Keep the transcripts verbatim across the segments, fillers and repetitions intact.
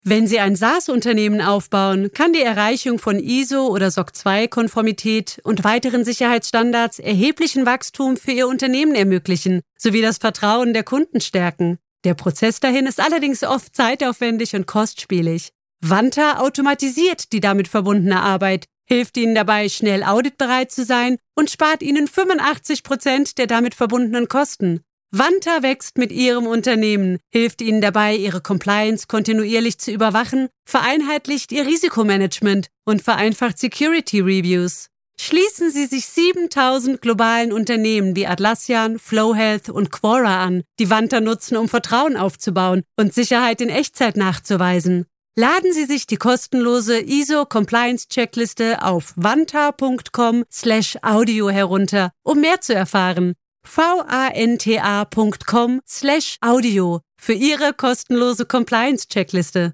Wenn Sie ein SaaS-Unternehmen aufbauen, kann die Erreichung von I S O oder S O C zwei Konformität und weiteren Sicherheitsstandards erheblichen Wachstum für Ihr Unternehmen ermöglichen, sowie das Vertrauen der Kunden stärken. Der Prozess dahin ist allerdings oft zeitaufwendig und kostspielig. Vanta automatisiert die damit verbundene Arbeit, hilft Ihnen dabei, schnell auditbereit zu sein und spart Ihnen fünfundachtzig Prozent der damit verbundenen Kosten. Vanta wächst mit Ihrem Unternehmen, hilft Ihnen dabei, Ihre Compliance kontinuierlich zu überwachen, vereinheitlicht Ihr Risikomanagement und vereinfacht Security Reviews. Schließen Sie sich siebentausend globalen Unternehmen wie Atlassian, FlowHealth und Quora an, die Vanta nutzen, um Vertrauen aufzubauen und Sicherheit in Echtzeit nachzuweisen. Laden Sie sich die kostenlose I S O-Compliance-Checkliste auf vanta.com slash audio herunter, um mehr zu erfahren. vanta.com slash audio für Ihre kostenlose Compliance-Checkliste.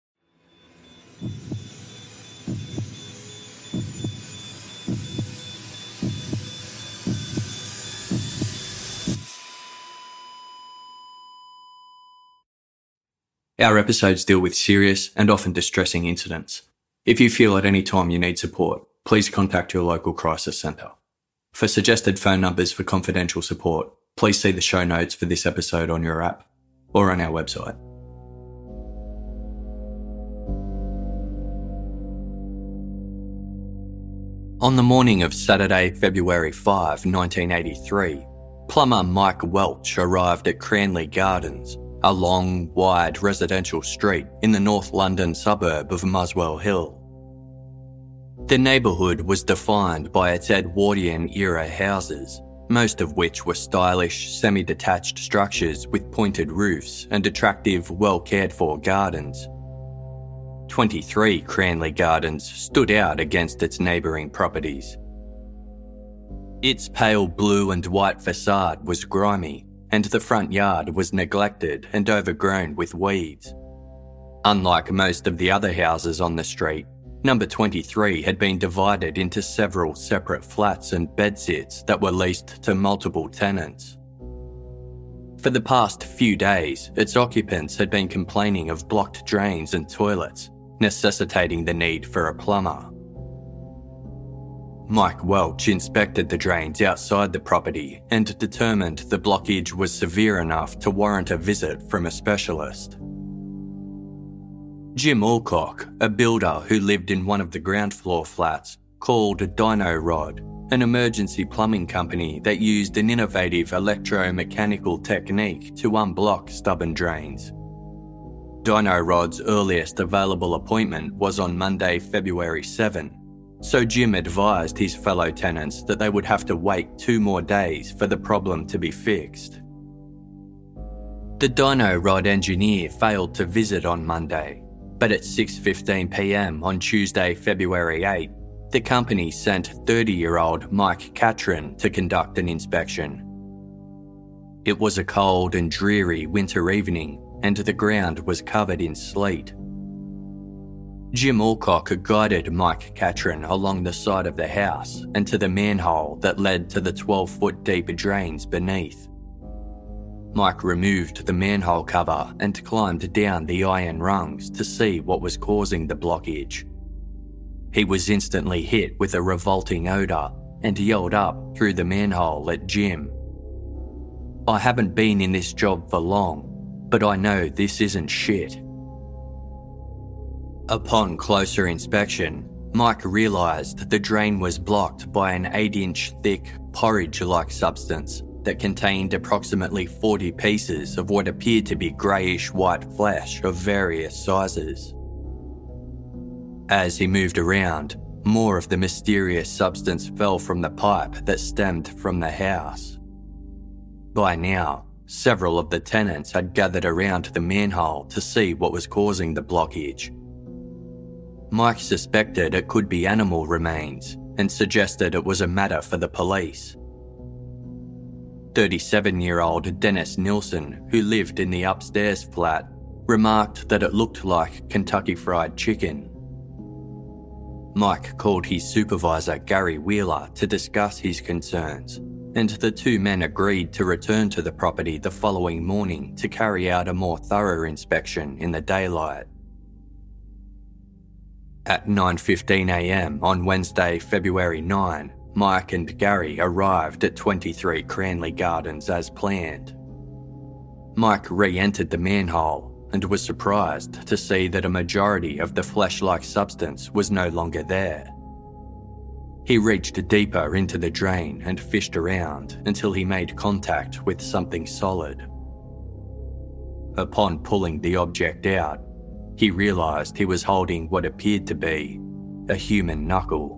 Our episodes deal with serious and often distressing incidents. If you feel at any time you need support, please contact your local crisis centre. For suggested phone numbers for confidential support, please see the show notes for this episode on your app or on our website. On the morning of Saturday, February fifth, nineteen eighty-three, plumber Mike Welch arrived at Cranley Gardens, a long, wide residential street in the North London suburb of Muswell Hill. The neighbourhood was defined by its Edwardian-era houses, most of which were stylish, semi-detached structures with pointed roofs and attractive, well-cared-for gardens. twenty-three Cranley Gardens stood out against its neighbouring properties. Its pale blue and white facade was grimy, and the front yard was neglected and overgrown with weeds. Unlike most of the other houses on the street, number twenty-three had been divided into several separate flats and bedsits that were leased to multiple tenants. For the past few days, its occupants had been complaining of blocked drains and toilets, necessitating the need for a plumber. Mike Welch inspected the drains outside the property and determined the blockage was severe enough to warrant a visit from a specialist. Jim Alcock, a builder who lived in one of the ground floor flats, called Dino Rod, an emergency plumbing company that used an innovative electromechanical technique to unblock stubborn drains. Dino Rod's earliest available appointment was on Monday, February seventh, so Jim advised his fellow tenants that they would have to wait two more days for the problem to be fixed. The Dino Rod engineer failed to visit on Monday, but at six fifteen p m on Tuesday, February eighth, the company sent thirty-year-old Mike Catron to conduct an inspection. It was a cold and dreary winter evening, and the ground was covered in sleet. Jim Alcock guided Mike Catron along the side of the house and to the manhole that led to the twelve-foot deep drains beneath. Mike removed the manhole cover and climbed down the iron rungs to see what was causing the blockage. He was instantly hit with a revolting odour and yelled up through the manhole at Jim. "I haven't been in this job for long, but I know this isn't shit." Upon closer inspection, Mike realised the drain was blocked by an eight-inch thick, porridge-like substance that contained approximately forty pieces of what appeared to be greyish-white flesh of various sizes. As he moved around, more of the mysterious substance fell from the pipe that stemmed from the house. By now, several of the tenants had gathered around the manhole to see what was causing the blockage. Mike suspected it could be animal remains and suggested it was a matter for the police. thirty-seven-year-old Dennis Nilsson, who lived in the upstairs flat, remarked that it looked like Kentucky Fried Chicken. Mike called his supervisor Gary Wheeler to discuss his concerns, and the two men agreed to return to the property the following morning to carry out a more thorough inspection in the daylight. At nine fifteen a m on Wednesday, February ninth, Mike and Gary arrived at twenty-three Cranley Gardens as planned. Mike re-entered the manhole and was surprised to see that a majority of the flesh-like substance was no longer there. He reached deeper into the drain and fished around until he made contact with something solid. Upon pulling the object out, he realised he was holding what appeared to be a human knuckle.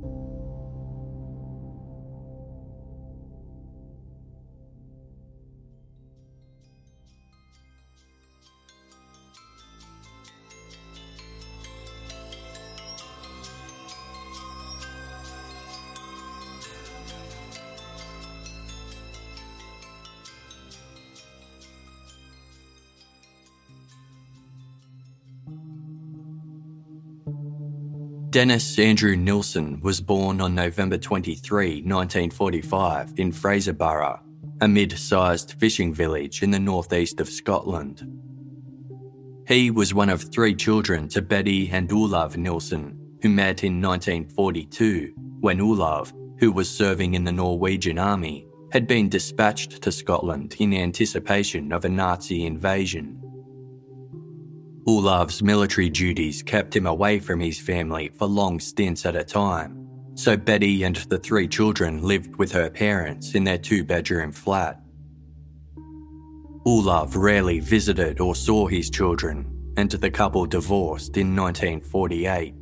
Dennis Andrew Nilsen was born on November twenty-third, nineteen forty-five in Fraserburgh, a mid-sized fishing village in the northeast of Scotland. He was one of three children to Betty and Olav Nilsen, who met in nineteen forty-two when Olav, who was serving in the Norwegian army, had been dispatched to Scotland in anticipation of a Nazi invasion. Olav's military duties kept him away from his family for long stints at a time, so Betty and the three children lived with her parents in their two-bedroom flat. Olav rarely visited or saw his children, and the couple divorced in nineteen forty-eight.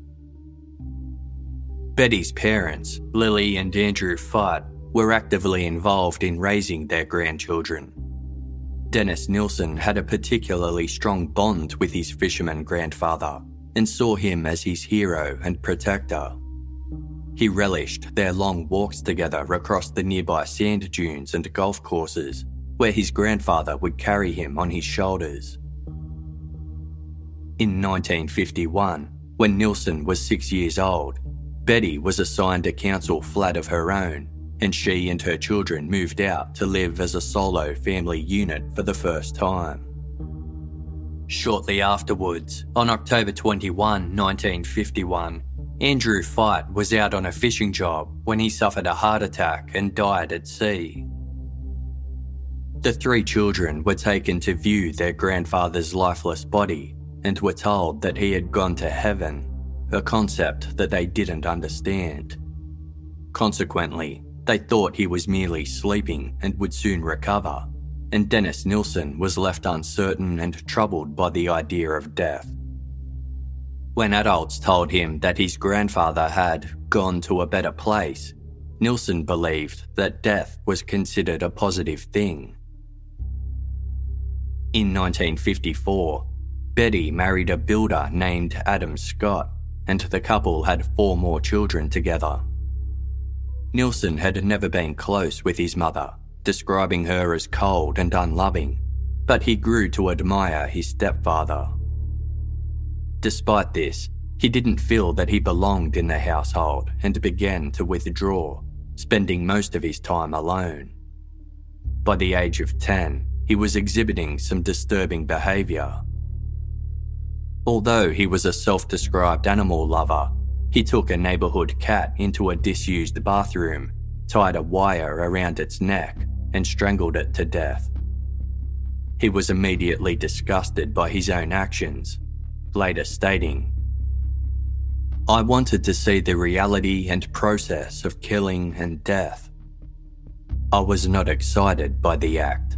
Betty's parents, Lily and Andrew Fite, were actively involved in raising their grandchildren. Dennis Nilsen had a particularly strong bond with his fisherman grandfather and saw him as his hero and protector. He relished their long walks together across the nearby sand dunes and golf courses, where his grandfather would carry him on his shoulders. In nineteen fifty-one, when Nilsen was six years old, Betty was assigned a council flat of her own, and she and her children moved out to live as a solo family unit for the first time. Shortly afterwards, on October twenty-first, nineteen fifty-one, Andrew Fite was out on a fishing job when he suffered a heart attack and died at sea. The three children were taken to view their grandfather's lifeless body and were told that he had gone to heaven, a concept that they didn't understand. Consequently, they thought he was merely sleeping and would soon recover, and Dennis Nilsen was left uncertain and troubled by the idea of death. When adults told him that his grandfather had gone to a better place, Nilsen believed that death was considered a positive thing. In nineteen fifty-four, Betty married a builder named Adam Scott, and the couple had four more children together. Nilsen had never been close with his mother, describing her as cold and unloving, but he grew to admire his stepfather. Despite this, he didn't feel that he belonged in the household and began to withdraw, spending most of his time alone. By the age of ten, he was exhibiting some disturbing behaviour. Although he was a self-described animal lover, he took a neighbourhood cat into a disused bathroom, tied a wire around its neck, and strangled it to death. He was immediately disgusted by his own actions, later stating, "I wanted to see the reality and process of killing and death. I was not excited by the act."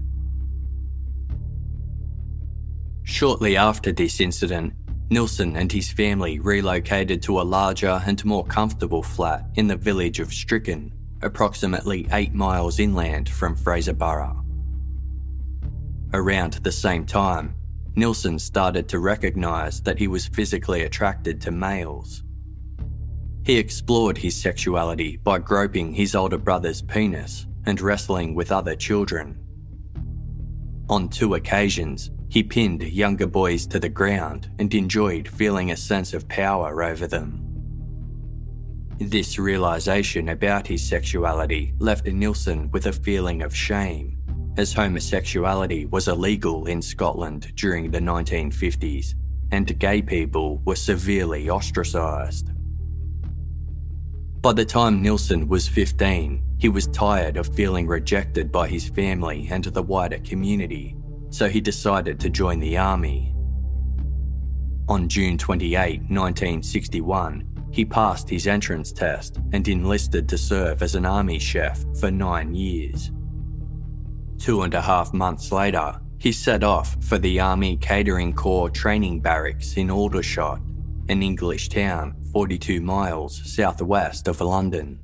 Shortly after this incident, Nilsen and his family relocated to a larger and more comfortable flat in the village of Stricken, approximately eight miles inland from Fraserburgh. Around the same time, Nilsen started to recognise that he was physically attracted to males. He explored his sexuality by groping his older brother's penis and wrestling with other children. On two occasions, he pinned younger boys to the ground and enjoyed feeling a sense of power over them. This realisation about his sexuality left Nilsen with a feeling of shame, as homosexuality was illegal in Scotland during the nineteen fifties, and gay people were severely ostracised. By the time Nilsen was fifteen, he was tired of feeling rejected by his family and the wider community, so he decided to join the army. On June twenty-eighth, nineteen sixty-one, he passed his entrance test and enlisted to serve as an army chef for nine years. Two and a half months later, he set off for the Army Catering Corps training barracks in Aldershot, an English town forty-two miles southwest of London.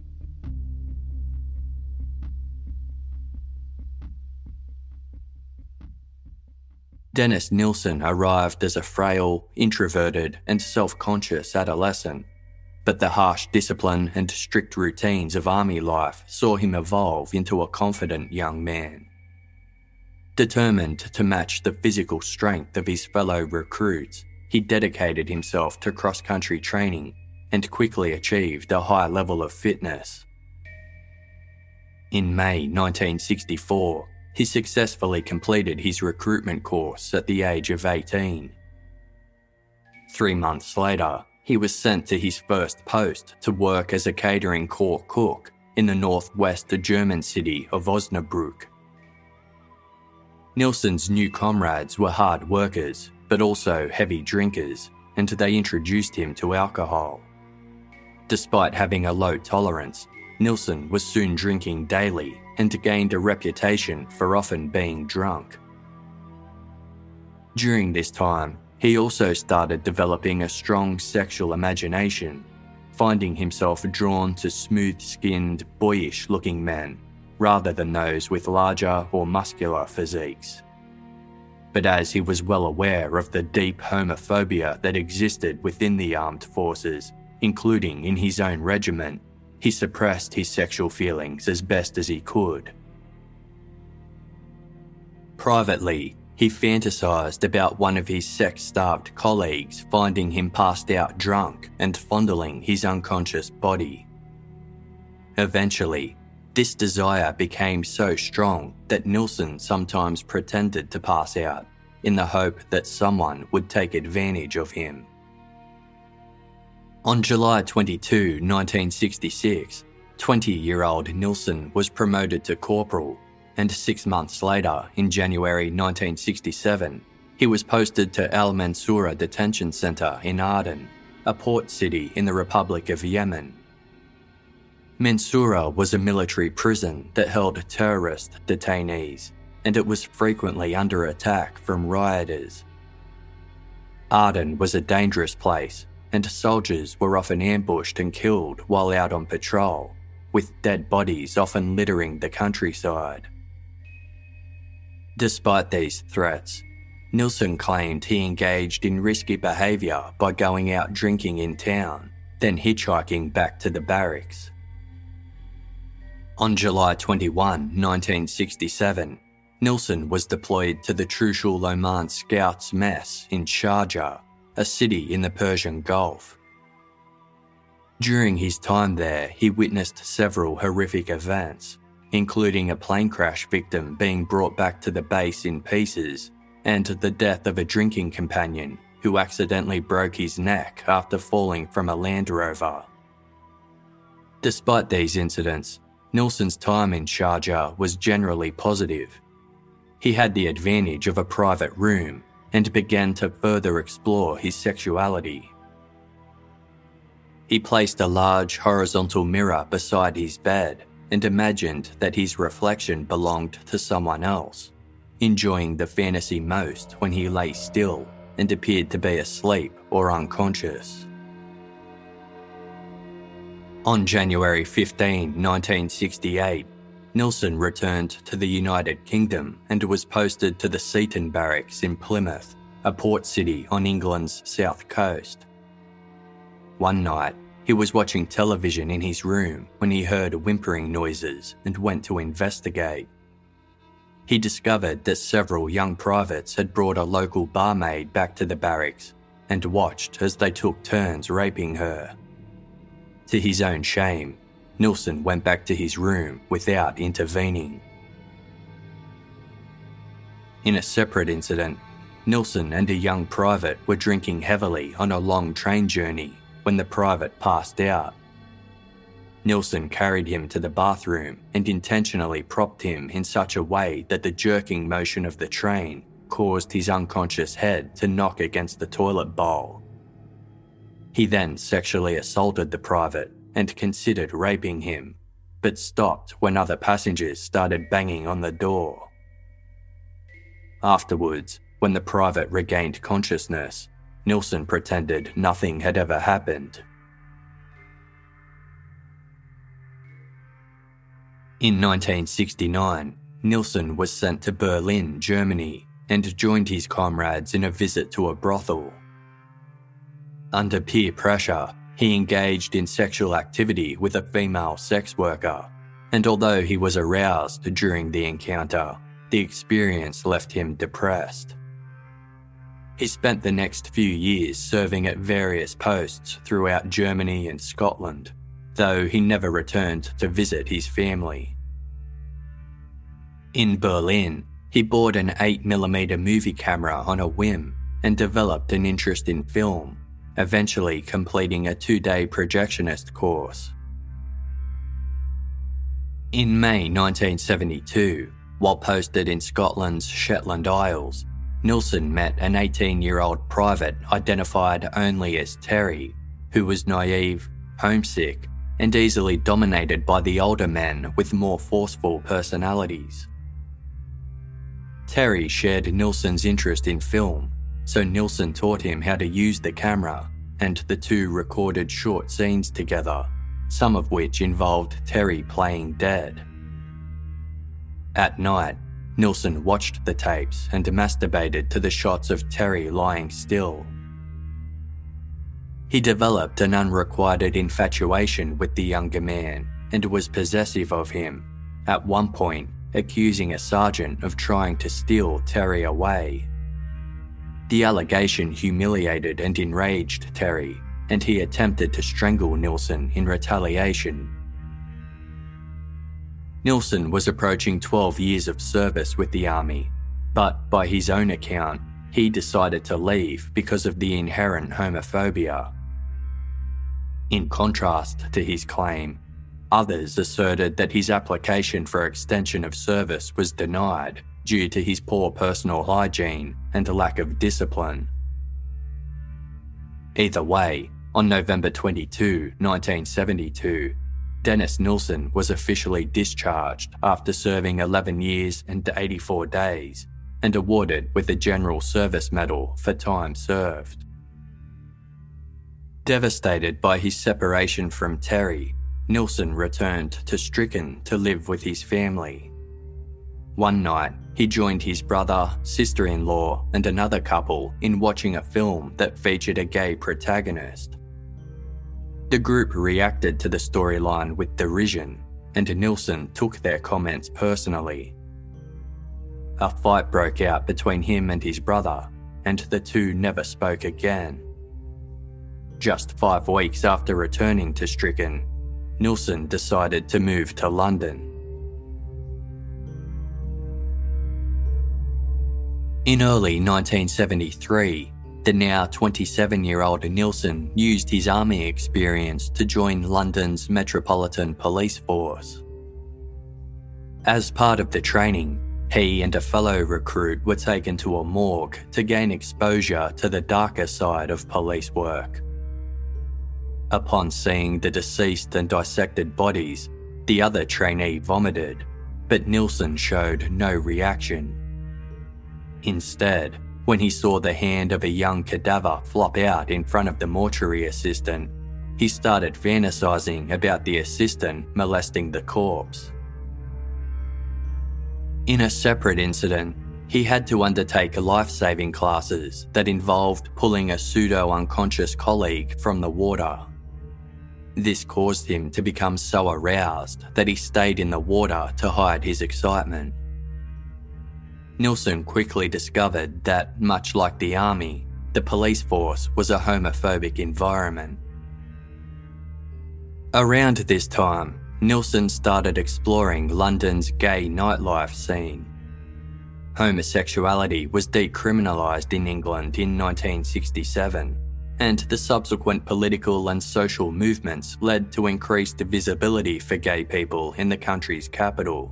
Dennis Nilsen arrived as a frail, introverted and self-conscious adolescent, but the harsh discipline and strict routines of army life saw him evolve into a confident young man. Determined to match the physical strength of his fellow recruits, he dedicated himself to cross-country training and quickly achieved a high level of fitness. In May nineteen sixty-four, he successfully completed his recruitment course at the age of eighteen. Three months later, he was sent to his first post to work as a catering corps cook in the northwest German city of Osnabrück. Nilsen's new comrades were hard workers, but also heavy drinkers, and they introduced him to alcohol. Despite having a low tolerance, Nilsen was soon drinking daily and gained a reputation for often being drunk. During this time, he also started developing a strong sexual imagination, finding himself drawn to smooth-skinned, boyish-looking men, rather than those with larger or muscular physiques. But as he was well aware of the deep homophobia that existed within the armed forces, including in his own regiment, he suppressed his sexual feelings as best as he could. Privately, he fantasized about one of his sex-starved colleagues finding him passed out drunk and fondling his unconscious body. Eventually, this desire became so strong that Nilsen sometimes pretended to pass out in the hope that someone would take advantage of him. On July twenty-second, nineteen sixty-six, twenty-year-old Nilsen was promoted to corporal, and six months later, in January nineteen sixty-seven, he was posted to Al Mansoura Detention Centre in Aden, a port city in the Republic of Yemen. Mansoura was a military prison that held terrorist detainees, and it was frequently under attack from rioters. Aden was a dangerous place, and soldiers were often ambushed and killed while out on patrol, with dead bodies often littering the countryside. Despite these threats, Nilsen claimed he engaged in risky behaviour by going out drinking in town, then hitchhiking back to the barracks. On July twenty-first, nineteen sixty-seven, Nilsen was deployed to the Trucial Oman Scouts Mess in Sharjah, a city in the Persian Gulf. During his time there, he witnessed several horrific events, including a plane crash victim being brought back to the base in pieces, and the death of a drinking companion who accidentally broke his neck after falling from a Land Rover. Despite these incidents, Nilsen's time in Sharjah was generally positive. He had the advantage of a private room and began to further explore his sexuality. He placed a large horizontal mirror beside his bed and imagined that his reflection belonged to someone else, enjoying the fantasy most when he lay still and appeared to be asleep or unconscious. On January fifteenth, nineteen sixty-eight, Nilsen returned to the United Kingdom and was posted to the Seaton Barracks in Plymouth, a port city on England's south coast. One night, he was watching television in his room when he heard whimpering noises and went to investigate. He discovered that several young privates had brought a local barmaid back to the barracks and watched as they took turns raping her. To his own shame, Nilsen went back to his room without intervening. In a separate incident, Nilsson and a young private were drinking heavily on a long train journey when the private passed out. Nilsson carried him to the bathroom and intentionally propped him in such a way that the jerking motion of the train caused his unconscious head to knock against the toilet bowl. He then sexually assaulted the private and considered raping him, but stopped when other passengers started banging on the door. Afterwards, when the private regained consciousness, Nilsson pretended nothing had ever happened. In nineteen sixty-nine, Nilsson was sent to Berlin, Germany, and joined his comrades in a visit to a brothel. Under peer pressure, he engaged in sexual activity with a female sex worker, and although he was aroused during the encounter, the experience left him depressed. He spent the next few years serving at various posts throughout Germany and Scotland, though he never returned to visit his family. In Berlin, he bought an eight millimeter movie camera on a whim and developed an interest in film, eventually completing a two-day projectionist course. In May nineteen seventy-two, while posted in Scotland's Shetland Isles, Nilsson met an eighteen-year-old private identified only as Terry, who was naive, homesick, and easily dominated by the older men with more forceful personalities. Terry shared Nilsson's interest in film, so Nilsson taught him how to use the camera, and the two recorded short scenes together, some of which involved Terry playing dead. At night, Nilsson watched the tapes and masturbated to the shots of Terry lying still. He developed an unrequited infatuation with the younger man and was possessive of him, at one point accusing a sergeant of trying to steal Terry away. The allegation humiliated and enraged Terry, and he attempted to strangle Nilsson in retaliation. Nilsson was approaching twelve years of service with the army, but by his own account, he decided to leave because of the inherent homophobia. In contrast to his claim, others asserted that his application for extension of service was denied due to his poor personal hygiene and lack of discipline. Either way, on November twenty-second, nineteen seventy-two, Dennis Nilsson was officially discharged after serving eleven years and eighty-four days and awarded with the General Service Medal for time served. Devastated by his separation from Terry, Nilsson returned to Stricken to live with his family. One night, he joined his brother, sister-in-law, and another couple in watching a film that featured a gay protagonist. The group reacted to the storyline with derision, and Nilsson took their comments personally. A fight broke out between him and his brother, and the two never spoke again. Just five weeks after returning to Stricken, Nilsson decided to move to London. In early nineteen seventy-three, the now twenty-seven-year-old Nilsson used his army experience to join London's Metropolitan Police Force. As part of the training, he and a fellow recruit were taken to a morgue to gain exposure to the darker side of police work. Upon seeing the deceased and dissected bodies, the other trainee vomited, but Nilsson showed no reaction. Instead, when he saw the hand of a young cadaver flop out in front of the mortuary assistant, he started fantasizing about the assistant molesting the corpse. In a separate incident, he had to undertake life-saving classes that involved pulling a pseudo-unconscious colleague from the water. This caused him to become so aroused that he stayed in the water to hide his excitement. Nilsson quickly discovered that, much like the army, the police force was a homophobic environment. Around this time, Nilsson started exploring London's gay nightlife scene. Homosexuality was decriminalised in England in nineteen sixty-seven, and the subsequent political and social movements led to increased visibility for gay people in the country's capital.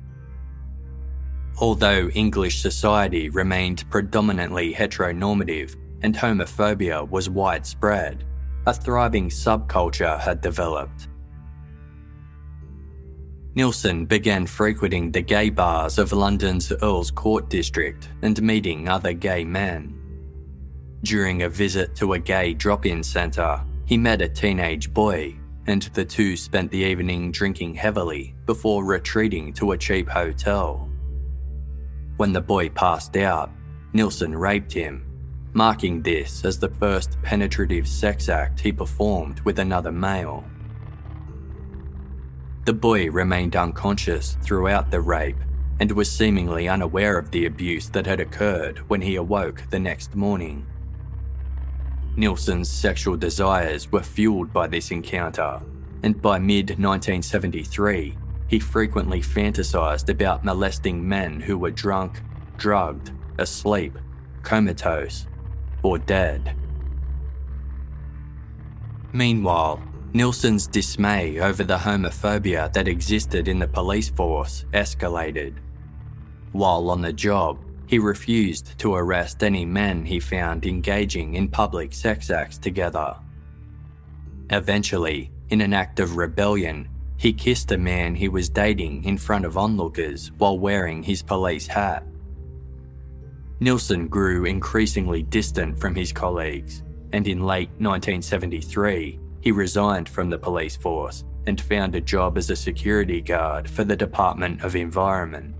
Although English society remained predominantly heteronormative and homophobia was widespread, a thriving subculture had developed. Nilsen began frequenting the gay bars of London's Earl's Court district and meeting other gay men. During a visit to a gay drop-in centre, he met a teenage boy, and the two spent the evening drinking heavily before retreating to a cheap hotel. When the boy passed out, Nilsen raped him, marking this as the first penetrative sex act he performed with another male. The boy remained unconscious throughout the rape and was seemingly unaware of the abuse that had occurred when he awoke the next morning. Nilsen's sexual desires were fueled by this encounter, and by mid nineteen seventy-three, he frequently fantasized about molesting men who were drunk, drugged, asleep, comatose, or dead. Meanwhile, Nilsen's dismay over the homophobia that existed in the police force escalated. While on the job, he refused to arrest any men he found engaging in public sex acts together. Eventually, in an act of rebellion, he kissed a man he was dating in front of onlookers while wearing his police hat. Nilsen grew increasingly distant from his colleagues, and in late nineteen seventy-three, he resigned from the police force and found a job as a security guard for the Department of Environment.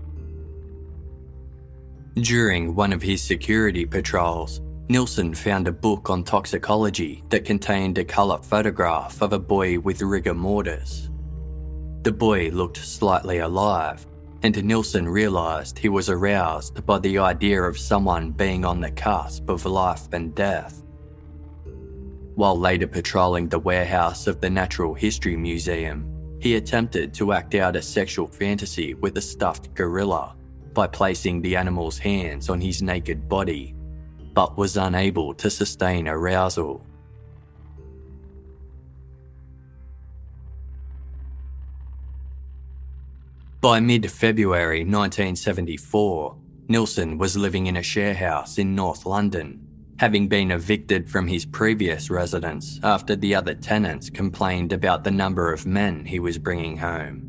During one of his security patrols, Nilsen found a book on toxicology that contained a colour photograph of a boy with rigor mortis. The boy looked slightly alive, and Nilsen realised he was aroused by the idea of someone being on the cusp of life and death. While later patrolling the warehouse of the Natural History Museum, he attempted to act out a sexual fantasy with a stuffed gorilla by placing the animal's hands on his naked body, but was unable to sustain arousal. By mid-February nineteen seventy-four, Nilsen was living in a sharehouse in North London, having been evicted from his previous residence after the other tenants complained about the number of men he was bringing home.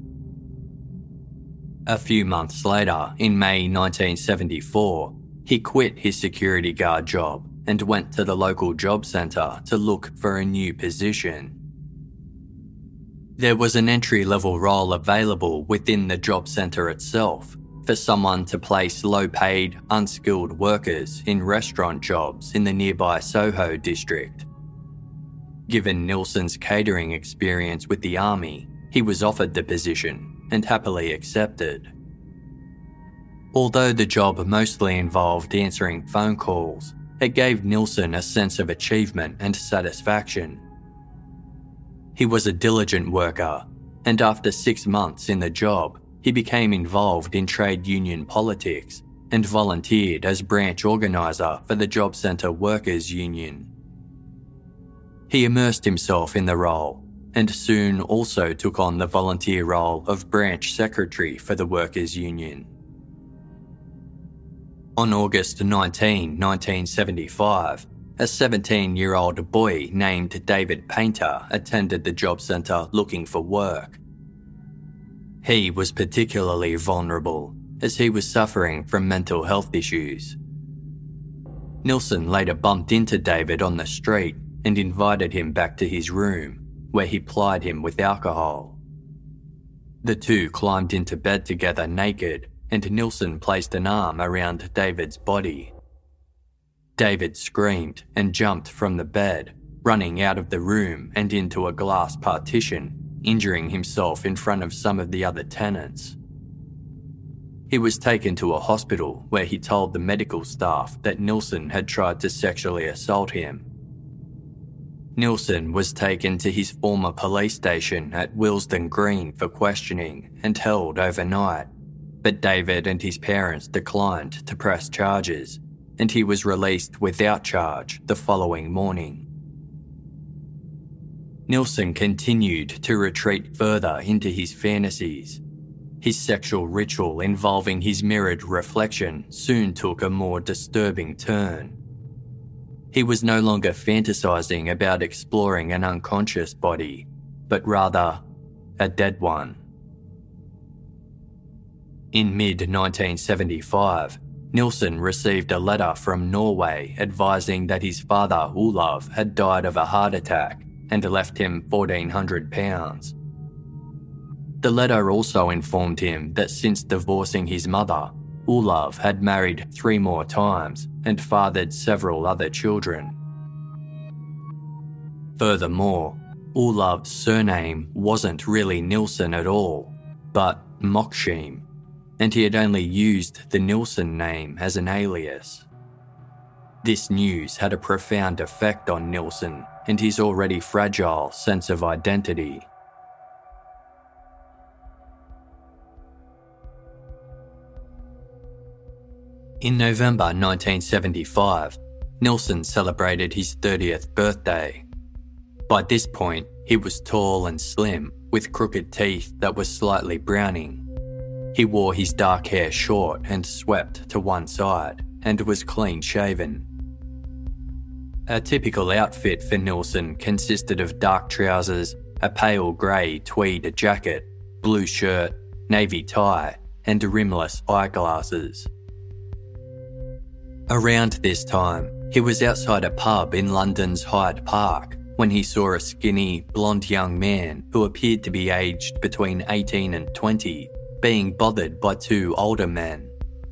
A few months later, in May nineteen seventy-four, he quit his security guard job and went to the local job centre to look for a new position. There was an entry-level role available within the job centre itself for someone to place low-paid, unskilled workers in restaurant jobs in the nearby Soho district. Given Nilsen's catering experience with the army, he was offered the position and happily accepted. Although the job mostly involved answering phone calls, it gave Nilsen a sense of achievement and satisfaction. He was a diligent worker, and after six months in the job, he became involved in trade union politics and volunteered as branch organiser for the Job Centre Workers' Union. He immersed himself in the role and soon also took on the volunteer role of branch secretary for the Workers' Union. On August nineteenth, nineteen seventy-five, a seventeen-year-old boy named David Painter attended the job centre looking for work. He was particularly vulnerable as he was suffering from mental health issues. Nilsen later bumped into David on the street and invited him back to his room, where he plied him with alcohol. The two climbed into bed together naked, and Nilsen placed an arm around David's body. David screamed and jumped from the bed, running out of the room and into a glass partition, injuring himself in front of some of the other tenants. He was taken to a hospital where he told the medical staff that Nilsen had tried to sexually assault him. Nilsen was taken to his former police station at Willesden Green for questioning and held overnight, but David and his parents declined to press charges, and he was released without charge the following morning. Nilsen continued to retreat further into his fantasies. His sexual ritual involving his mirrored reflection soon took a more disturbing turn. He was no longer fantasizing about exploring an unconscious body, but rather a dead one. In mid nineteen seventy-five, Nilsen received a letter from Norway advising that his father Olav had died of a heart attack and left him fourteen hundred pounds. The letter also informed him that since divorcing his mother, Olav had married three more times and fathered several other children. Furthermore, Olav's surname wasn't really Nilsen at all, but Moksheim, and he had only used the Nilsen name as an alias. This news had a profound effect on Nilsen and his already fragile sense of identity. In November nineteen seventy-five, Nilsen celebrated his thirtieth birthday. By this point, he was tall and slim, with crooked teeth that were slightly browning. He wore his dark hair short and swept to one side, and was clean-shaven. A typical outfit for Nilsen consisted of dark trousers, a pale grey tweed jacket, blue shirt, navy tie, and rimless eyeglasses. Around this time, he was outside a pub in London's Hyde Park when he saw a skinny, blonde young man who appeared to be aged between eighteen and twenty, being bothered by two older men.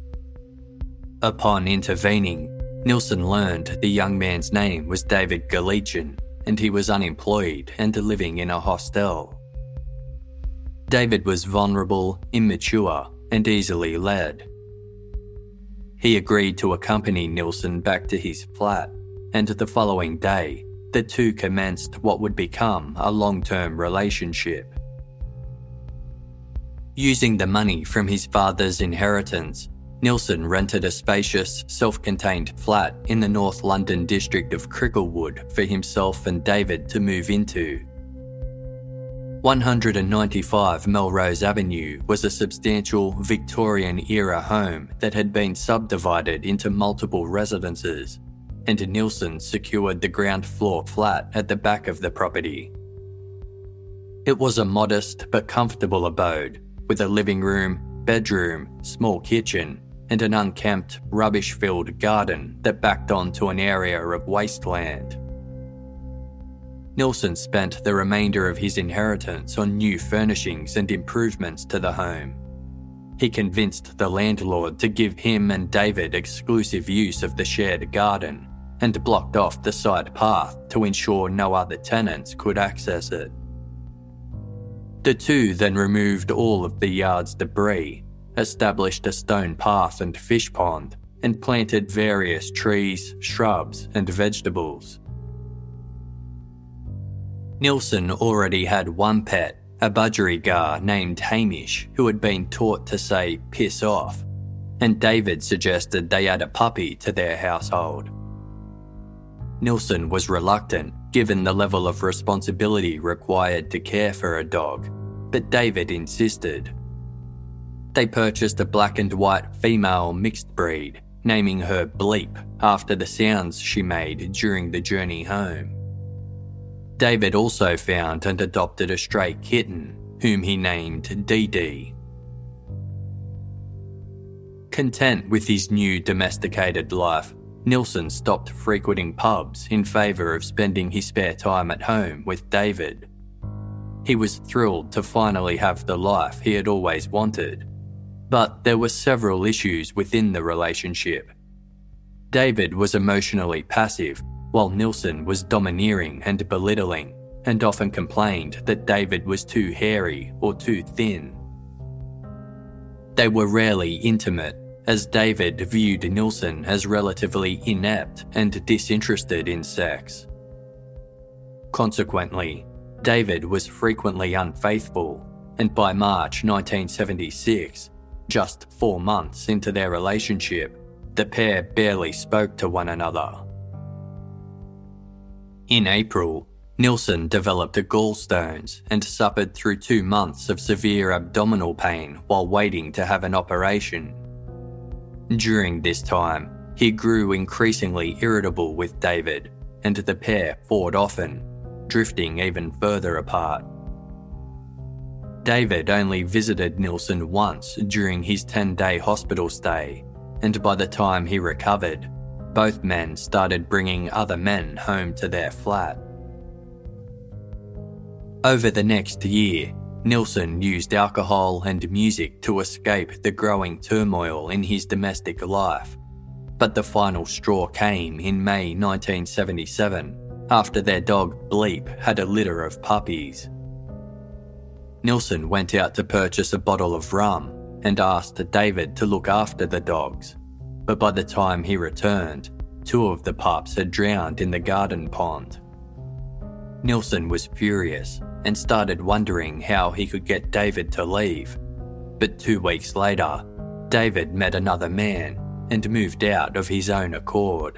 Upon intervening, Nilsen learned the young man's name was David Galichin and he was unemployed and living in a hostel. David was vulnerable, immature, and easily led. He agreed to accompany Nilsen back to his flat, and the following day, the two commenced what would become a long-term relationship. Using the money from his father's inheritance, Nilsen rented a spacious, self-contained flat in the North London district of Cricklewood for himself and David to move into. one ninety-five Melrose Avenue was a substantial Victorian-era home that had been subdivided into multiple residences, and Nilsen secured the ground floor flat at the back of the property. It was a modest but comfortable abode, with a living room, bedroom, small kitchen, and an unkempt, rubbish-filled garden that backed onto an area of wasteland. Nilsen spent the remainder of his inheritance on new furnishings and improvements to the home. He convinced the landlord to give him and David exclusive use of the shared garden and blocked off the side path to ensure no other tenants could access it. The two then removed all of the yard's debris, established a stone path and fish pond, and planted various trees, shrubs, and vegetables. Nilsen already had one pet, a budgerigar named Hamish, who had been taught to say "piss off," and David suggested they add a puppy to their household. Nilsen was reluctant, given the level of responsibility required to care for a dog, but David insisted. They purchased a black and white female mixed breed, naming her Bleep after the sounds she made during the journey home. David also found and adopted a stray kitten, whom he named Dee Dee. Content with his new domesticated life, Nilsen stopped frequenting pubs in favour of spending his spare time at home with David. He was thrilled to finally have the life he had always wanted, but there were several issues within the relationship. David was emotionally passive, while Nilsen was domineering and belittling, and often complained that David was too hairy or too thin. They were rarely intimate, as David viewed Nilsen as relatively inept and disinterested in sex. Consequently, David was frequently unfaithful, and by March nineteen seventy-six, Just four months into their relationship, the pair barely spoke to one another. In April, Nilsson developed gallstones and suffered through two months of severe abdominal pain while waiting to have an operation. During this time, he grew increasingly irritable with David, and the pair fought often, drifting even further apart. David only visited Nilsson once during his ten-day hospital stay, and by the time he recovered, both men started bringing other men home to their flat. Over the next year, Nilsson used alcohol and music to escape the growing turmoil in his domestic life, but the final straw came in May nineteen seventy-seven, after their dog Bleep had a litter of puppies. Nilsson went out to purchase a bottle of rum and asked David to look after the dogs, but by the time he returned, two of the pups had drowned in the garden pond. Nilsson was furious and started wondering how he could get David to leave, but two weeks later, David met another man and moved out of his own accord.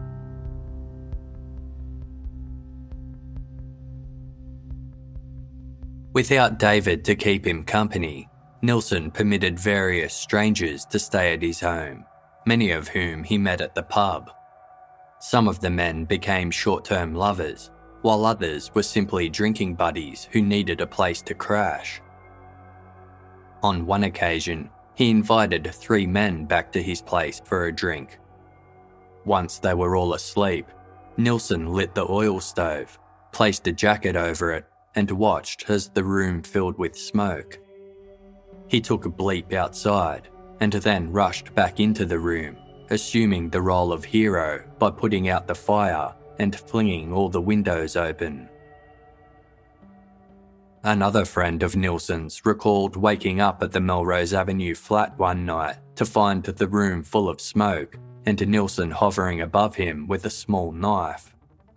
Without David to keep him company, Nilsson permitted various strangers to stay at his home, many of whom he met at the pub. Some of the men became short-term lovers, while others were simply drinking buddies who needed a place to crash. On one occasion, he invited three men back to his place for a drink. Once they were all asleep, Nilsson lit the oil stove, placed a jacket over it, and watched as the room filled with smoke. He took a Bleep outside and then rushed back into the room, assuming the role of hero by putting out the fire and flinging all the windows open. Another friend of Nilsson's recalled waking up at the Melrose Avenue flat one night to find the room full of smoke and Nilsson hovering above him with a small knife.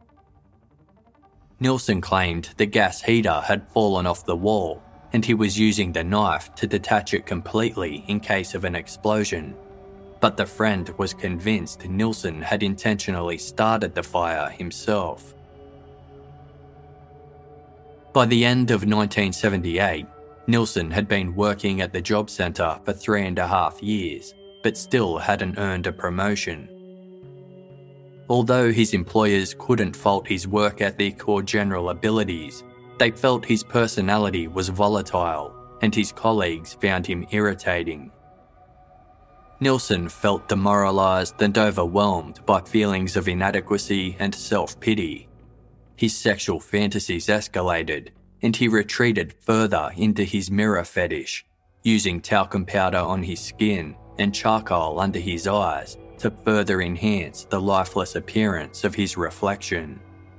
Nilsson claimed the gas heater had fallen off the wall and he was using the knife to detach it completely in case of an explosion, but the friend was convinced Nilsson had intentionally started the fire himself. By the end of nineteen seventy-eight, Nilsson had been working at the job centre for three and a half years, but still hadn't earned a promotion. Although his employers couldn't fault his work ethic or general abilities, they felt his personality was volatile and his colleagues found him irritating. Nilsson felt demoralised and overwhelmed by feelings of inadequacy and self-pity. His sexual fantasies escalated and he retreated further into his mirror fetish, using talcum powder on his skin and charcoal under his eyes to further enhance the lifeless appearance of his reflection.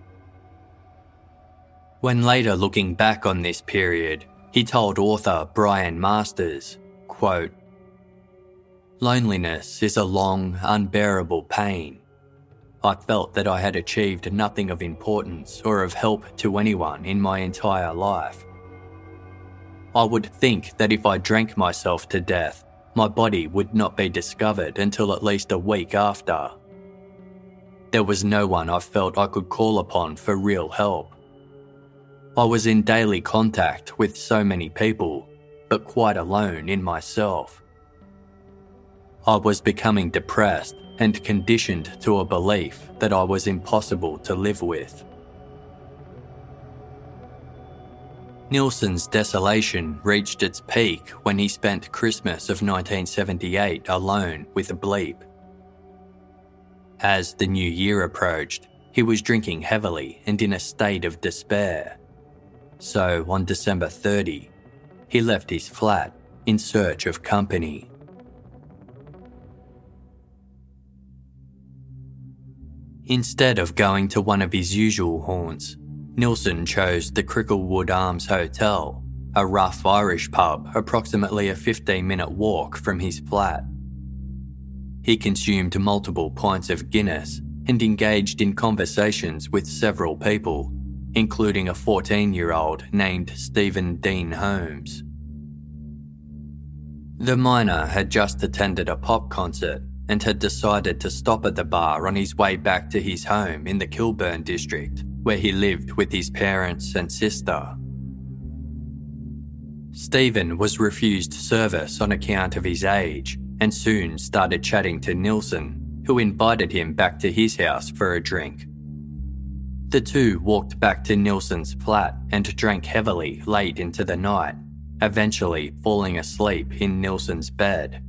When later looking back on this period, he told author Brian Masters, quote, "Loneliness is a long, unbearable pain. I felt that I had achieved nothing of importance or of help to anyone in my entire life. I would think that if I drank myself to death, my body would not be discovered until at least a week after. There was no one I felt I could call upon for real help. I was in daily contact with so many people, but quite alone in myself. I was becoming depressed and conditioned to a belief that I was impossible to live with." Nilsson's desolation reached its peak when he spent Christmas of nineteen seventy-eight alone with Bleep. As the new year approached, he was drinking heavily and in a state of despair. So on December thirtieth, he left his flat in search of company. Instead of going to one of his usual haunts, Nilsson chose the Cricklewood Arms Hotel, a rough Irish pub approximately a fifteen-minute walk from his flat. He consumed multiple pints of Guinness and engaged in conversations with several people, including a fourteen-year-old named Stephen Dean Holmes. The miner had just attended a pop concert and had decided to stop at the bar on his way back to his home in the Kilburn district, where he lived with his parents and sister. Stephen was refused service on account of his age and soon started chatting to Nilsson, who invited him back to his house for a drink. The two walked back to Nilsson's flat and drank heavily late into the night, eventually falling asleep in Nilsson's bed.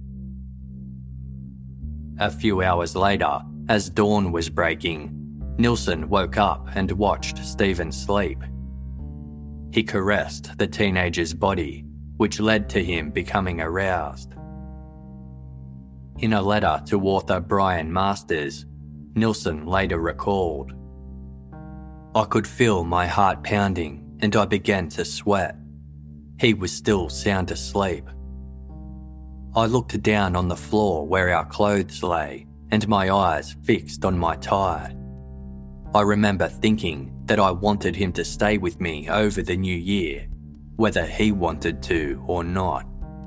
A few hours later, as dawn was breaking, Nilsson woke up and watched Stephen sleep. He caressed the teenager's body, which led to him becoming aroused. In a letter to author Brian Masters, Nilsson later recalled, "I could feel my heart pounding and I began to sweat. He was still sound asleep. I looked down on the floor where our clothes lay and my eyes fixed on my tie. I remember thinking that I wanted him to stay with me over the new year, whether he wanted to or not."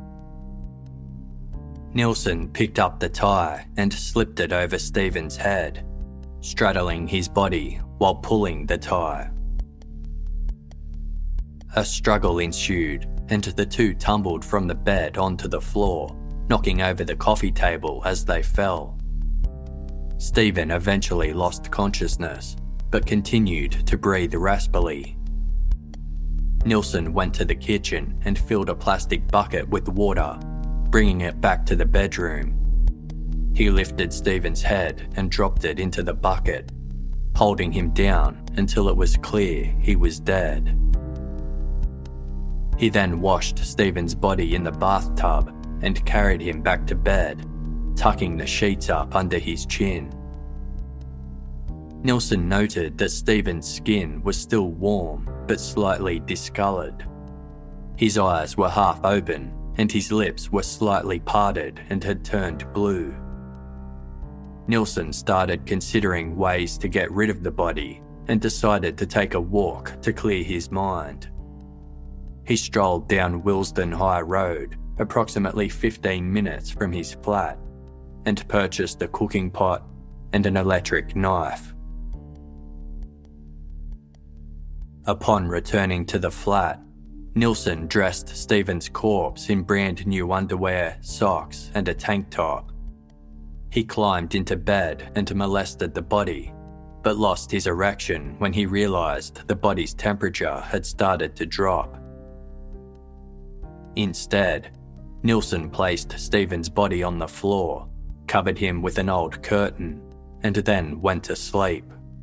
Nilsson picked up the tie and slipped it over Stephen's head, straddling his body while pulling the tie. A struggle ensued and the two tumbled from the bed onto the floor, knocking over the coffee table as they fell. Stephen eventually lost consciousness, but continued to breathe raspily. Nilsson went to the kitchen and filled a plastic bucket with water, bringing it back to the bedroom. He lifted Stephen's head and dropped it into the bucket, holding him down until it was clear he was dead. He then washed Stephen's body in the bathtub and carried him back to bed, tucking the sheets up under his chin. Nilsson noted that Stephen's skin was still warm but slightly discoloured. His eyes were half open and his lips were slightly parted and had turned blue. Nilsson started considering ways to get rid of the body and decided to take a walk to clear his mind. He strolled down Willesden High Road, approximately fifteen minutes from his flat, and purchased a cooking pot and an electric knife. Upon returning to the flat, Nilsson dressed Stephen's corpse in brand new underwear, socks, and a tank top. He climbed into bed and molested the body, but lost his erection when he realised the body's temperature had started to drop. Instead, Nilsson placed Stephen's body on the floor, covered him with an old curtain, and then went to sleep.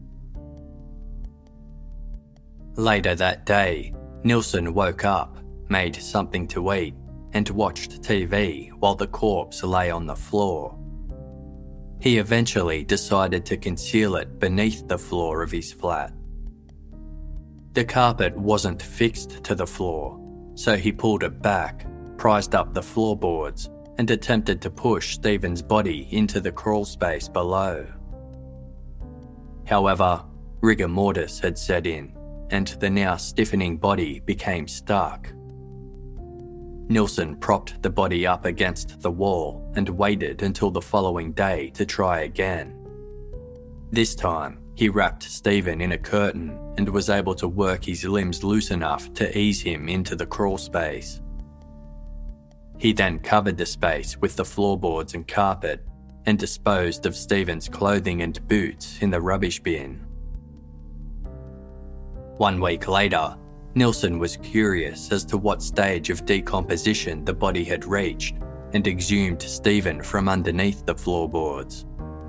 Later that day, Nilsson woke up, made something to eat, and watched T V while the corpse lay on the floor. He eventually decided to conceal it beneath the floor of his flat. The carpet wasn't fixed to the floor, so he pulled it back, prised up the floorboards, and attempted to push Stephen's body into the crawl space below. However, rigor mortis had set in, and the now stiffening body became stuck. Nilsson propped the body up against the wall and waited until the following day to try again. This time, he wrapped Stephen in a curtain and was able to work his limbs loose enough to ease him into the crawl space. He then covered the space with the floorboards and carpet and disposed of Stephen's clothing and boots in the rubbish bin. One week later, Nilsson was curious as to what stage of decomposition the body had reached and exhumed Stephen from underneath the floorboards.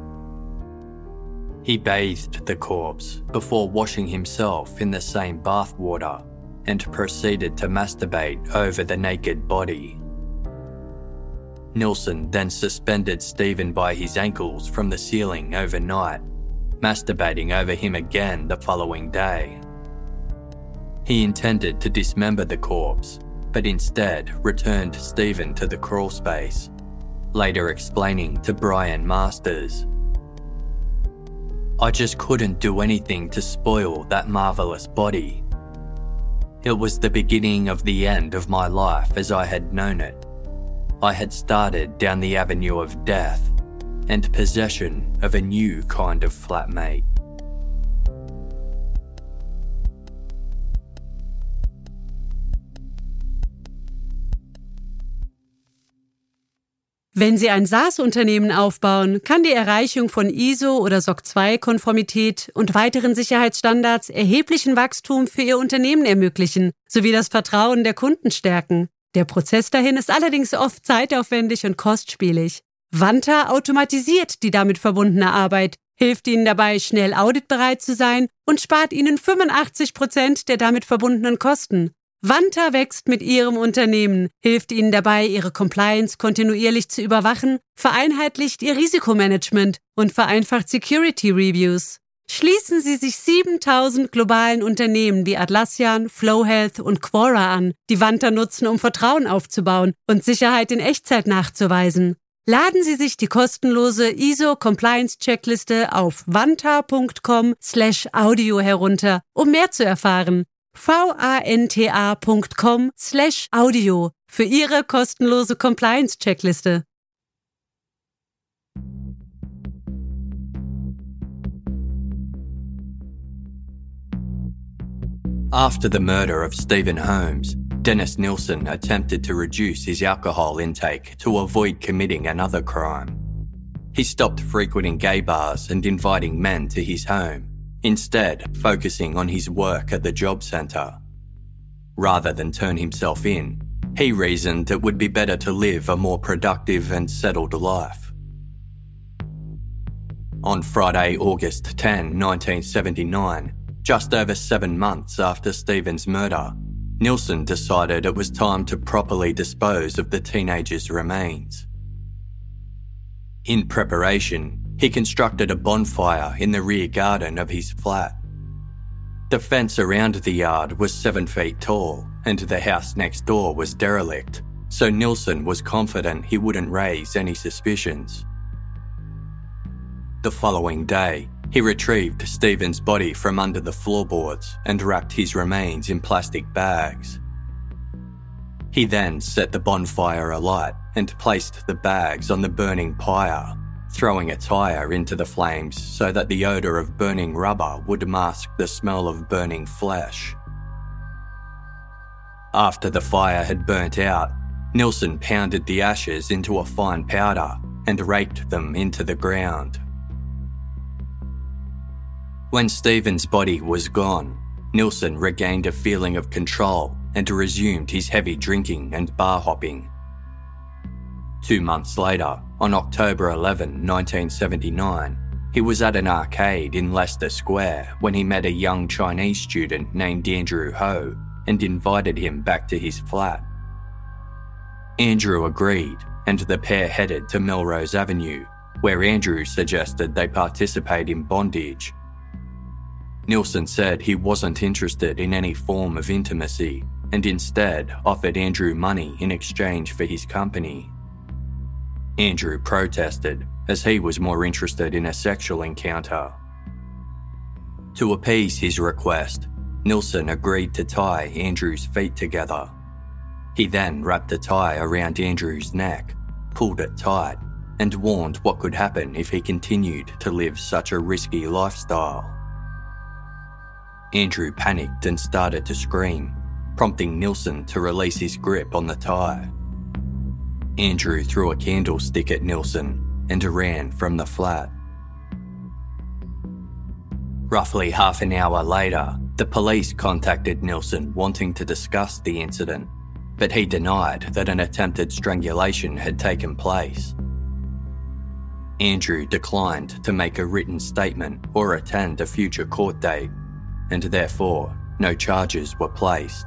He bathed the corpse before washing himself in the same bath water and proceeded to masturbate over the naked body. Nilsson then suspended Stephen by his ankles from the ceiling overnight, masturbating over him again the following day. He intended to dismember the corpse, but instead returned Stephen to the crawl space, later explaining to Brian Masters, "I just couldn't do anything to spoil that marvellous body. It was the beginning of the end of my life as I had known it. I had started down the avenue of death and possession of a new kind of flatmate. Wenn Sie ein SaaS-Unternehmen aufbauen, kann die Erreichung von I S O oder S O C zwei Konformität und weiteren Sicherheitsstandards erheblichen Wachstum für Ihr Unternehmen ermöglichen, sowie das Vertrauen der Kunden stärken. Der Prozess dahin ist allerdings oft zeitaufwendig und kostspielig. Vanta automatisiert die damit verbundene Arbeit, hilft Ihnen dabei, schnell auditbereit zu sein und spart Ihnen fünfundachtzig Prozent der damit verbundenen Kosten. Vanta wächst mit Ihrem Unternehmen, hilft Ihnen dabei, Ihre Compliance kontinuierlich zu überwachen, vereinheitlicht Ihr Risikomanagement und vereinfacht Security Reviews. Schließen Sie sich siebentausend globalen Unternehmen wie Atlassian, FlowHealth und Quora an, die Vanta nutzen, um Vertrauen aufzubauen und Sicherheit in Echtzeit nachzuweisen. Laden Sie sich die kostenlose I S O-Compliance-Checkliste auf vanta.com slash audio herunter, um mehr zu erfahren. vanta.com slash audio für Ihre kostenlose Compliance-Checkliste. After the murder of Stephen Holmes, Dennis Nilsen attempted to reduce his alcohol intake to avoid committing another crime. He stopped frequenting gay bars and inviting men to his home, instead focusing on his work at the job centre. Rather than turn himself in, he reasoned it would be better to live a more productive and settled life. On Friday, August tenth, nineteen seventy-nine, just over seven months after Stephen's murder, Nilsen decided it was time to properly dispose of the teenager's remains. In preparation, he constructed a bonfire in the rear garden of his flat. The fence around the yard was seven feet tall, and the house next door was derelict, so Nilsen was confident he wouldn't raise any suspicions. The following day, he retrieved Stephen's body from under the floorboards and wrapped his remains in plastic bags. He then set the bonfire alight and placed the bags on the burning pyre, throwing a tire into the flames so that the odour of burning rubber would mask the smell of burning flesh. After the fire had burnt out, Nilsen pounded the ashes into a fine powder and raked them into the ground. When Stephen's body was gone, Nilsen regained a feeling of control and resumed his heavy drinking and bar hopping. Two months later, on October eleventh, nineteen seventy-nine, he was at an arcade in Leicester Square when he met a young Chinese student named Andrew Ho and invited him back to his flat. Andrew agreed, and the pair headed to Melrose Avenue, where Andrew suggested they participate in bondage. Nilsen said he wasn't interested in any form of intimacy and instead offered Andrew money in exchange for his company. Andrew protested, as he was more interested in a sexual encounter. To appease his request, Nilsen agreed to tie Andrew's feet together. He then wrapped the tie around Andrew's neck, pulled it tight, and warned what could happen if he continued to live such a risky lifestyle. Andrew panicked and started to scream, prompting Nilsen to release his grip on the tie. Andrew threw a candlestick at Nilsen and ran from the flat. Roughly half an hour later, the police contacted Nilsen wanting to discuss the incident, but he denied that an attempted strangulation had taken place. Andrew declined to make a written statement or attend a future court date, and therefore no charges were placed.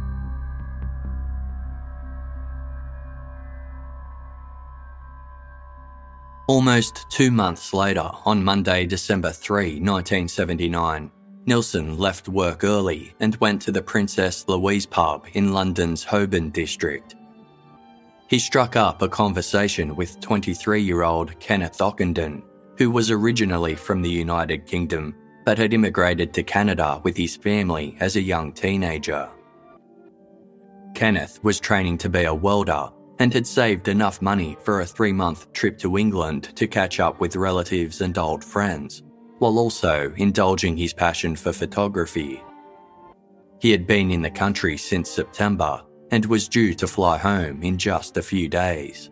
Almost two months later, on Monday, December third, nineteen seventy-nine, Nilsen left work early and went to the Princess Louise pub in London's Holborn district. He struck up a conversation with twenty-three-year-old Kenneth Ockenden, who was originally from the United Kingdom but had immigrated to Canada with his family as a young teenager. Kenneth was training to be a welder and had saved enough money for a three-month trip to England to catch up with relatives and old friends, while also indulging his passion for photography. He had been in the country since September and was due to fly home in just a few days.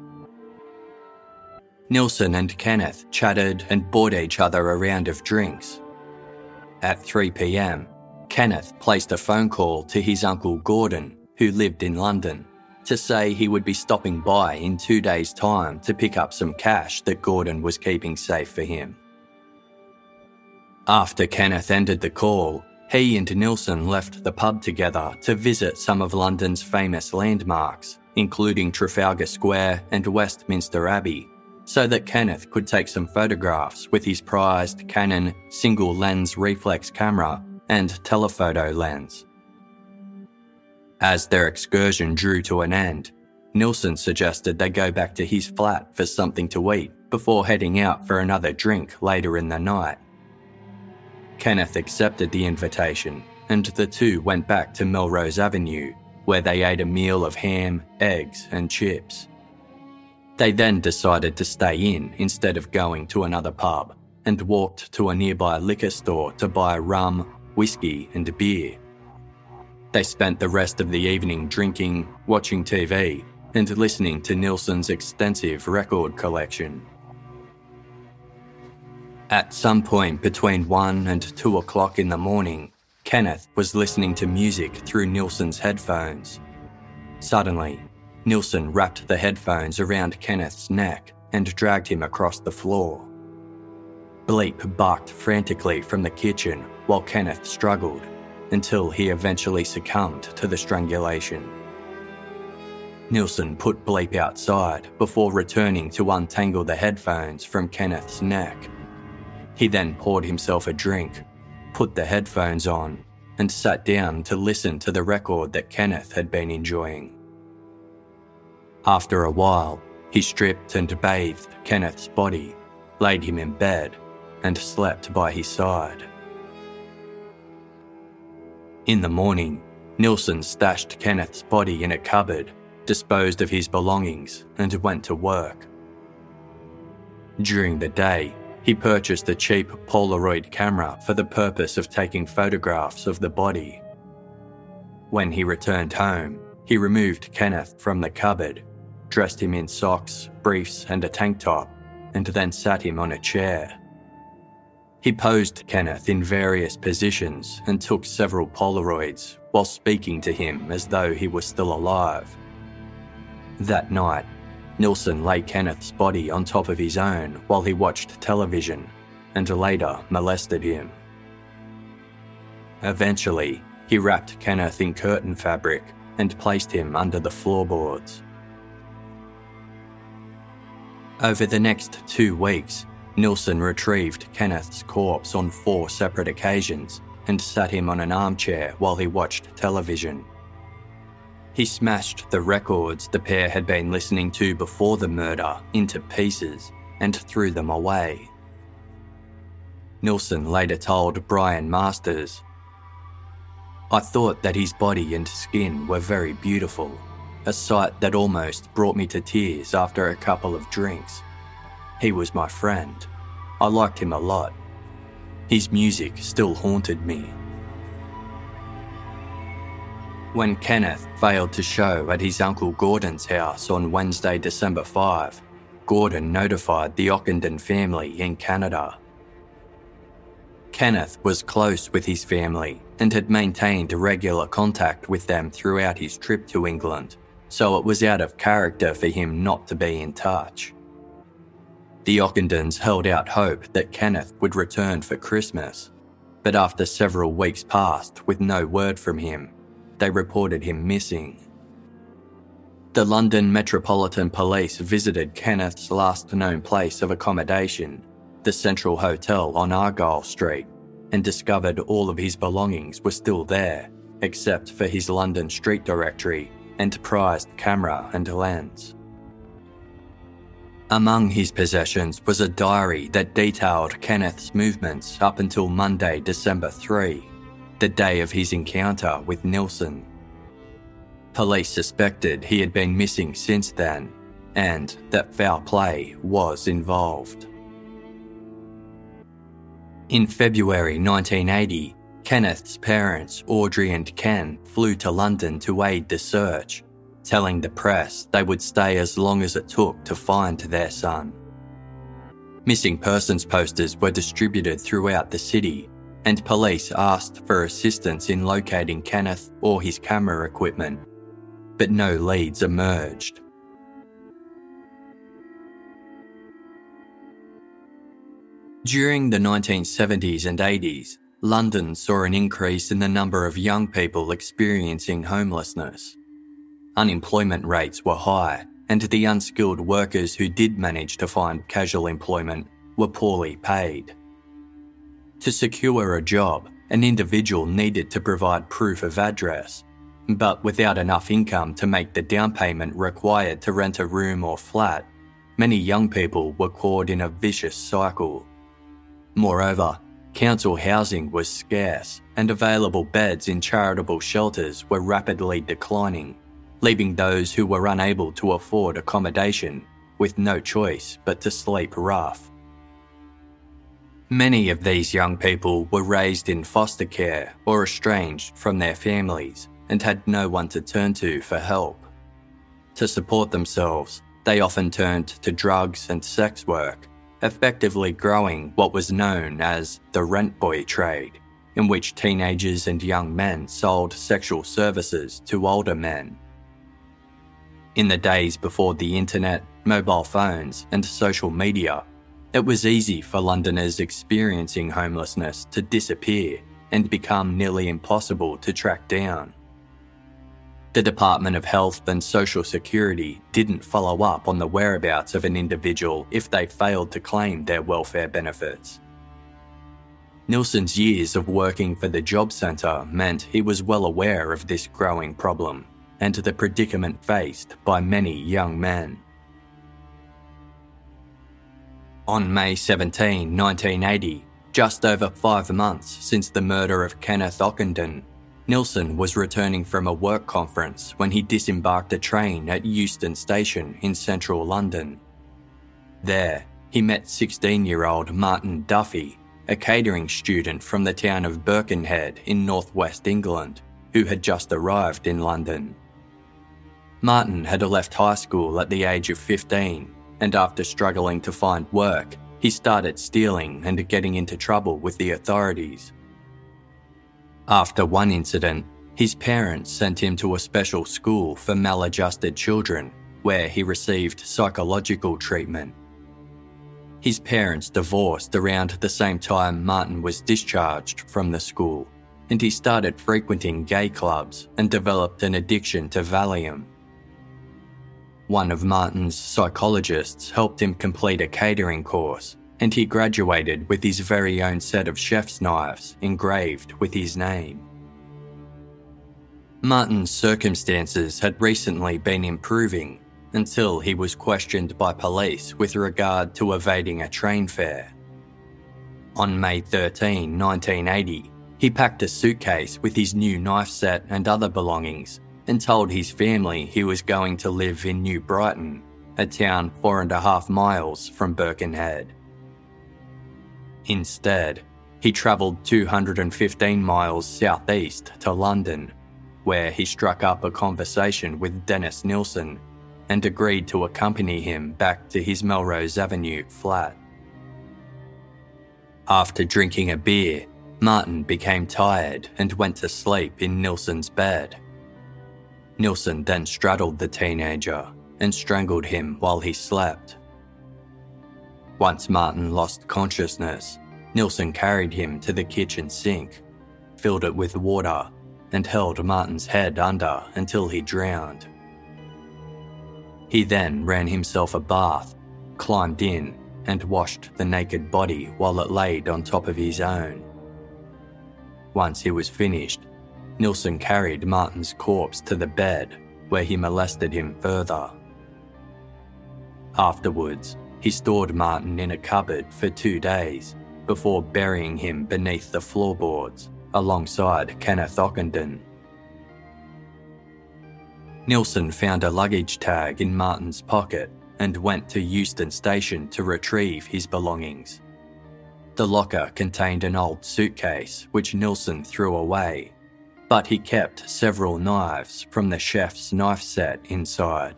Nilsen and Kenneth chatted and bought each other a round of drinks. At three p.m, Kenneth placed a phone call to his uncle Gordon, who lived in London, to say he would be stopping by in two days' time to pick up some cash that Gordon was keeping safe for him. After Kenneth ended the call, he and Nilsen left the pub together to visit some of London's famous landmarks, including Trafalgar Square and Westminster Abbey, so that Kenneth could take some photographs with his prized Canon single-lens reflex camera and telephoto lens. As their excursion drew to an end, Nilsen suggested they go back to his flat for something to eat before heading out for another drink later in the night. Kenneth accepted the invitation, and the two went back to Melrose Avenue, where they ate a meal of ham, eggs, and chips. They then decided to stay in instead of going to another pub, and walked to a nearby liquor store to buy rum, whiskey, and beer. They spent the rest of the evening drinking, watching T V, and listening to Nilsen's extensive record collection. At some point between one and two o'clock in the morning, Kenneth was listening to music through Nilsen's headphones. Suddenly, Nilsen wrapped the headphones around Kenneth's neck and dragged him across the floor. Bleep barked frantically from the kitchen while Kenneth struggled, until he eventually succumbed to the strangulation. Nilsen put Bleep outside before returning to untangle the headphones from Kenneth's neck. He then poured himself a drink, put the headphones on, and sat down to listen to the record that Kenneth had been enjoying. After a while, he stripped and bathed Kenneth's body, laid him in bed, and slept by his side. In the morning, Nilsen stashed Kenneth's body in a cupboard, disposed of his belongings, and went to work. During the day, he purchased a cheap Polaroid camera for the purpose of taking photographs of the body. When he returned home, he removed Kenneth from the cupboard, dressed him in socks, briefs, and a tank top, and then sat him on a chair. He posed Kenneth in various positions and took several Polaroids while speaking to him as though he was still alive. That night, Nilsen lay Kenneth's body on top of his own while he watched television and later molested him. Eventually, he wrapped Kenneth in curtain fabric and placed him under the floorboards. Over the next two weeks, Nilsen retrieved Kenneth's corpse on four separate occasions and sat him on an armchair while he watched television. He smashed the records the pair had been listening to before the murder into pieces and threw them away. Nilsen later told Brian Masters, "I thought that his body and skin were very beautiful, a sight that almost brought me to tears after a couple of drinks. He was my friend. I liked him a lot. His music still haunted me." When Kenneth failed to show at his uncle Gordon's house on Wednesday, December fifth, Gordon notified the Ockenden family in Canada. Kenneth was close with his family and had maintained regular contact with them throughout his trip to England, so it was out of character for him not to be in touch. The Ockendens held out hope that Kenneth would return for Christmas, but after several weeks passed with no word from him, they reported him missing. The London Metropolitan Police visited Kenneth's last known place of accommodation, the Central Hotel on Argyle Street, and discovered all of his belongings were still there, except for his London street directory and prized camera and lens. Among his possessions was a diary that detailed Kenneth's movements up until Monday, December third, the day of his encounter with Nilsen. Police suspected he had been missing since then, and that foul play was involved. In February nineteen eighty, Kenneth's parents, Audrey and Ken, flew to London to aid the search, telling the press they would stay as long as it took to find their son. Missing persons posters were distributed throughout the city, and police asked for assistance in locating Kenneth or his camera equipment, but no leads emerged. During the nineteen seventies and eighties, London saw an increase in the number of young people experiencing homelessness. Unemployment rates were high, and the unskilled workers who did manage to find casual employment were poorly paid. To secure a job, an individual needed to provide proof of address, but without enough income to make the down payment required to rent a room or flat, many young people were caught in a vicious cycle. Moreover, council housing was scarce, and available beds in charitable shelters were rapidly declining, leaving those who were unable to afford accommodation with no choice but to sleep rough. Many of these young people were raised in foster care or estranged from their families and had no one to turn to for help. To support themselves, they often turned to drugs and sex work, effectively growing what was known as the rent boy trade, in which teenagers and young men sold sexual services to older men. In the days before the internet, mobile phones, and social media, it was easy for Londoners experiencing homelessness to disappear and become nearly impossible to track down. The Department of Health and Social Security didn't follow up on the whereabouts of an individual if they failed to claim their welfare benefits. Nilsson's years of working for the Job Centre meant he was well aware of this growing problem and the predicament faced by many young men. On May seventeenth, nineteen eighty, just over five months since the murder of Kenneth Ockenden, Nilsson was returning from a work conference when he disembarked a train at Euston Station in central London. There, he met sixteen-year-old Martin Duffy, a catering student from the town of Birkenhead in northwest England, who had just arrived in London. Martin had left high school at the age of fifteen, and after struggling to find work, he started stealing and getting into trouble with the authorities. After one incident, his parents sent him to a special school for maladjusted children, where he received psychological treatment. His parents divorced around the same time Martin was discharged from the school, and he started frequenting gay clubs and developed an addiction to Valium. One of Martin's psychologists helped him complete a catering course, and he graduated with his very own set of chef's knives engraved with his name. Martin's circumstances had recently been improving until he was questioned by police with regard to evading a train fare. On May thirteenth, nineteen eighty, he packed a suitcase with his new knife set and other belongings and told his family he was going to live in New Brighton, a town four and a half miles from Birkenhead. Instead, he travelled two hundred fifteen miles southeast to London, where he struck up a conversation with Dennis Nilsson and agreed to accompany him back to his Melrose Avenue flat. After drinking a beer, Martin became tired and went to sleep in Nilsson's bed. Nilsson then straddled the teenager and strangled him while he slept. Once Martin lost consciousness, Nilsson carried him to the kitchen sink, filled it with water, and held Martin's head under until he drowned. He then ran himself a bath, climbed in, and washed the naked body while it laid on top of his own. Once he was finished, Nilsson carried Martin's corpse to the bed, where he molested him further. Afterwards, he stored Martin in a cupboard for two days before burying him beneath the floorboards alongside Kenneth Ockenden. Nilsson found a luggage tag in Martin's pocket and went to Euston Station to retrieve his belongings. The locker contained an old suitcase which Nilsson threw away, but he kept several knives from the chef's knife set inside.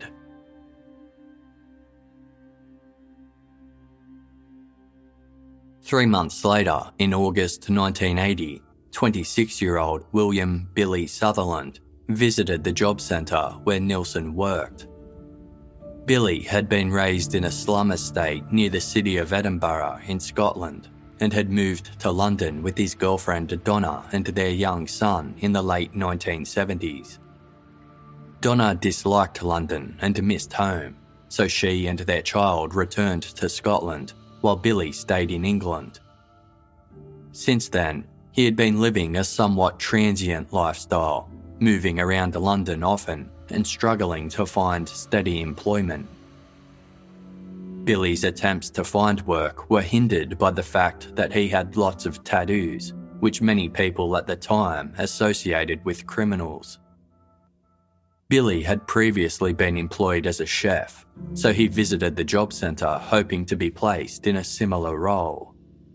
Three months later, in August nineteen eighty, twenty-six-year-old William Billy Sutherland visited the job centre where Nilsson worked. Billy had been raised in a slum estate near the city of Edinburgh in Scotland and had moved to London with his girlfriend Donna and their young son in the late nineteen seventies. Donna disliked London and missed home, so she and their child returned to Scotland while Billy stayed in England. Since then, he had been living a somewhat transient lifestyle, moving around London often and struggling to find steady employment. Billy's attempts to find work were hindered by the fact that he had lots of tattoos, which many people at the time associated with criminals. Billy had previously been employed as a chef, so he visited the job centre hoping to be placed in a similar role.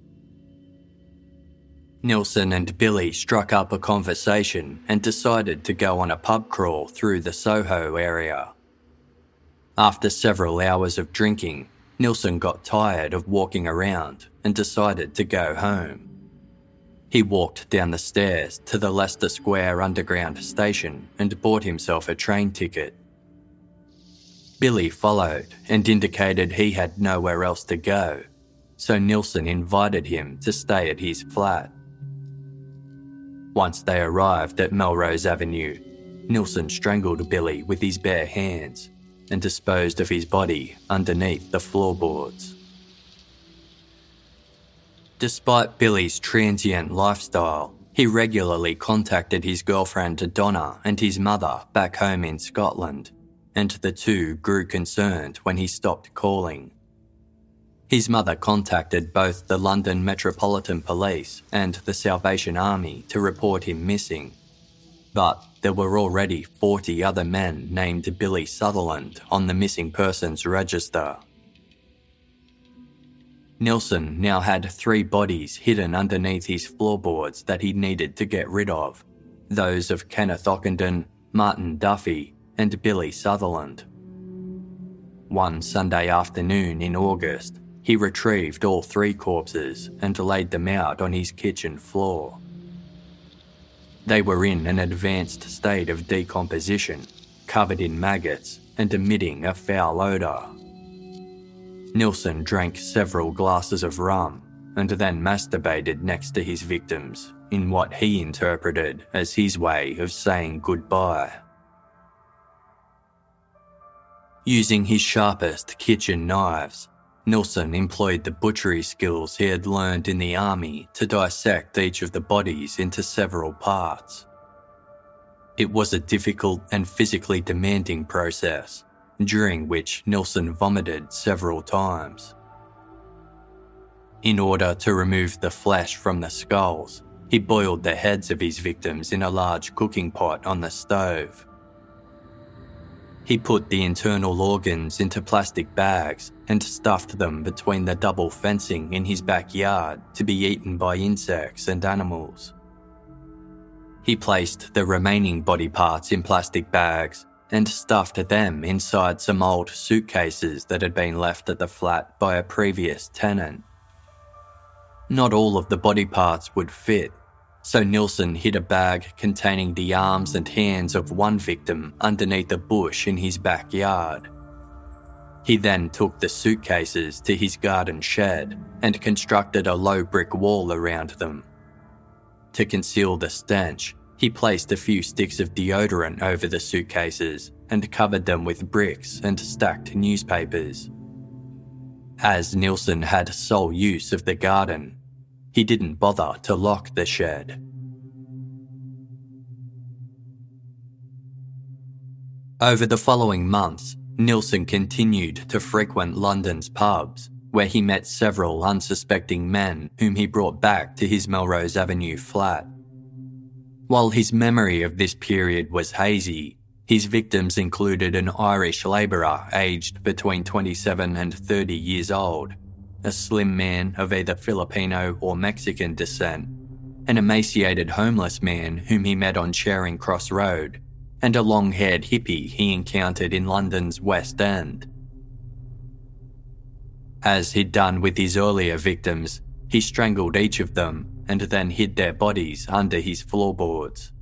Nilsson and Billy struck up a conversation and decided to go on a pub crawl through the Soho area. After several hours of drinking, Nilsson got tired of walking around and decided to go home. He walked down the stairs to the Leicester Square Underground station and bought himself a train ticket. Billy followed and indicated he had nowhere else to go, so Nilsson invited him to stay at his flat. Once they arrived at Melrose Avenue, Nilsson strangled Billy with his bare hands and disposed of his body underneath the floorboards. Despite Billy's transient lifestyle, he regularly contacted his girlfriend Donna and his mother back home in Scotland, and the two grew concerned when he stopped calling. His mother contacted both the London Metropolitan Police and the Salvation Army to report him missing, but there were already forty other men named Billy Sutherland on the missing persons register. Nilsson now had three bodies hidden underneath his floorboards that he needed to get rid of, those of Kenneth Ockenden, Martin Duffy, and Billy Sutherland. One Sunday afternoon in August, he retrieved all three corpses and laid them out on his kitchen floor. They were in an advanced state of decomposition, covered in maggots and emitting a foul odour. Nilsson drank several glasses of rum and then masturbated next to his victims in what he interpreted as his way of saying goodbye. Using his sharpest kitchen knives, Nilsson employed the butchery skills he had learned in the army to dissect each of the bodies into several parts. It was a difficult and physically demanding process, during which Nilsson vomited several times. In order to remove the flesh from the skulls, he boiled the heads of his victims in a large cooking pot on the stove. He put the internal organs into plastic bags and stuffed them between the double fencing in his backyard to be eaten by insects and animals. He placed the remaining body parts in plastic bags and stuffed them inside some old suitcases that had been left at the flat by a previous tenant. Not all of the body parts would fit, so Nilsson hid a bag containing the arms and hands of one victim underneath a bush in his backyard. He then took the suitcases to his garden shed and constructed a low brick wall around them. To conceal the stench, he placed a few sticks of deodorant over the suitcases and covered them with bricks and stacked newspapers. As Nilsson had sole use of the garden, he didn't bother to lock the shed. Over the following months, Nilsson continued to frequent London's pubs, where he met several unsuspecting men whom he brought back to his Melrose Avenue flat. While his memory of this period was hazy, His victims included an Irish labourer aged between twenty-seven and thirty years old, a slim man of either Filipino or Mexican descent, an emaciated homeless man whom he met on Charing Cross Road, and a long-haired hippie he encountered in London's West End. As he'd done with his earlier victims, he strangled each of them and then hid their bodies under his floorboards.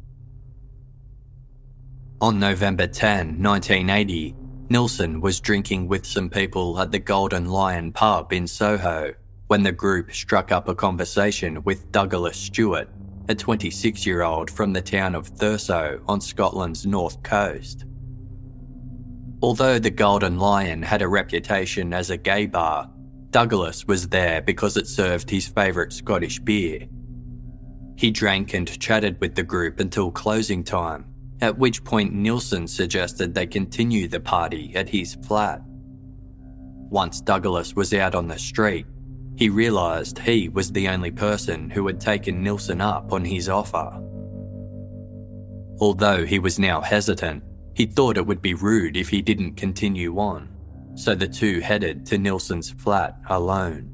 On November tenth, nineteen eighty, Nilsen was drinking with some people at the Golden Lion pub in Soho when the group struck up a conversation with Douglas Stewart, a twenty-six-year-old from the town of Thurso on Scotland's north coast. Although the Golden Lion had a reputation as a gay bar, Douglas was there because it served his favourite Scottish beer. He drank and chatted with the group until closing time, at which point Nilsen suggested they continue the party at his flat. Once Douglas was out on the street, he realised he was the only person who had taken Nilsen up on his offer. Although he was now hesitant, he thought it would be rude if he didn't continue on, so the two headed to Nilsen's flat alone.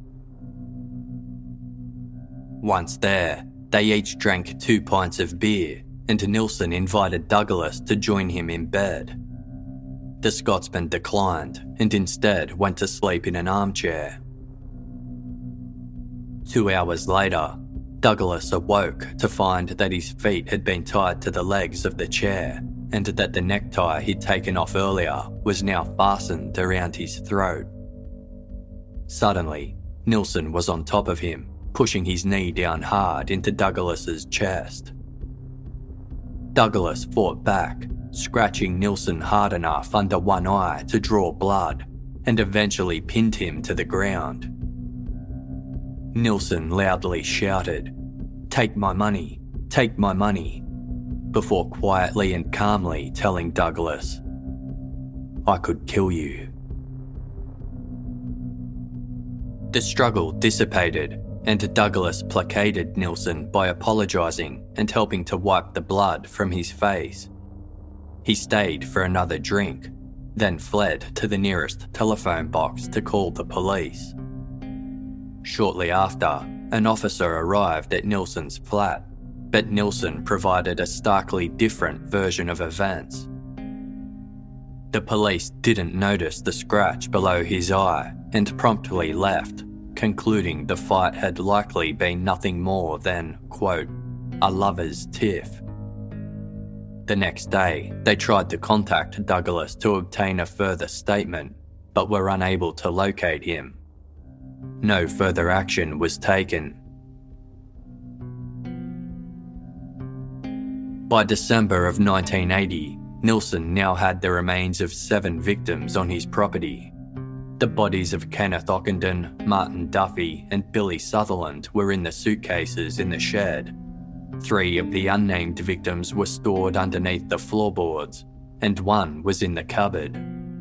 Once there, they each drank two pints of beer, and Nilsen invited Douglas to join him in bed. The Scotsman declined and instead went to sleep in an armchair. Two hours later, Douglas awoke to find that his feet had been tied to the legs of the chair and that the necktie he'd taken off earlier was now fastened around his throat. Suddenly, Nilsen was on top of him, pushing his knee down hard into Douglas's chest. Douglas fought back, scratching Nilsen hard enough under one eye to draw blood, and eventually pinned him to the ground. Nilsen loudly shouted, "Take my money, take my money," before quietly and calmly telling Douglas, "I could kill you." The struggle dissipated, and Douglas placated Nilsen by apologising and helping to wipe the blood from his face. He stayed for another drink, then fled to the nearest telephone box to call the police. Shortly after, an officer arrived at Nilsen's flat, but Nilsen provided a starkly different version of events. The police didn't notice the scratch below his eye and promptly left, concluding the fight had likely been nothing more than, quote, a lover's tiff. The next day, they tried to contact Douglas to obtain a further statement, but were unable to locate him. No further action was taken. By December of nineteen eighty, Nilsen now had the remains of seven victims on his property. The bodies of Kenneth Ockenden, Martin Duffy, and Billy Sutherland were in the suitcases in the shed. Three of the unnamed victims were stored underneath the floorboards, and one was in the cupboard.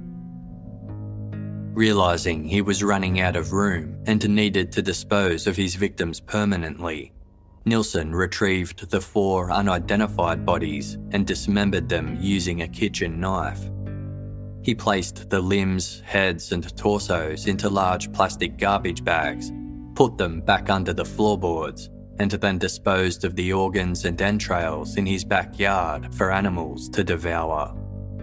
Realising he was running out of room and needed to dispose of his victims permanently, Nilsen retrieved the four unidentified bodies and dismembered them using a kitchen knife. He placed the limbs, heads, and torsos into large plastic garbage bags, put them back under the floorboards, and then disposed of the organs and entrails in his backyard for animals to devour.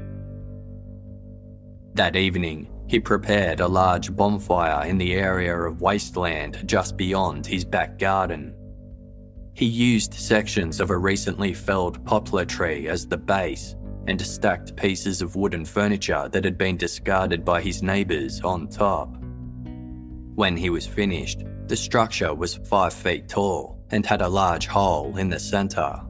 That evening, he prepared a large bonfire in the area of wasteland just beyond his back garden. He used sections of a recently felled poplar tree as the base and stacked pieces of wooden furniture that had been discarded by his neighbours on top. When he was finished, the structure was five feet tall and had a large hole in the centre.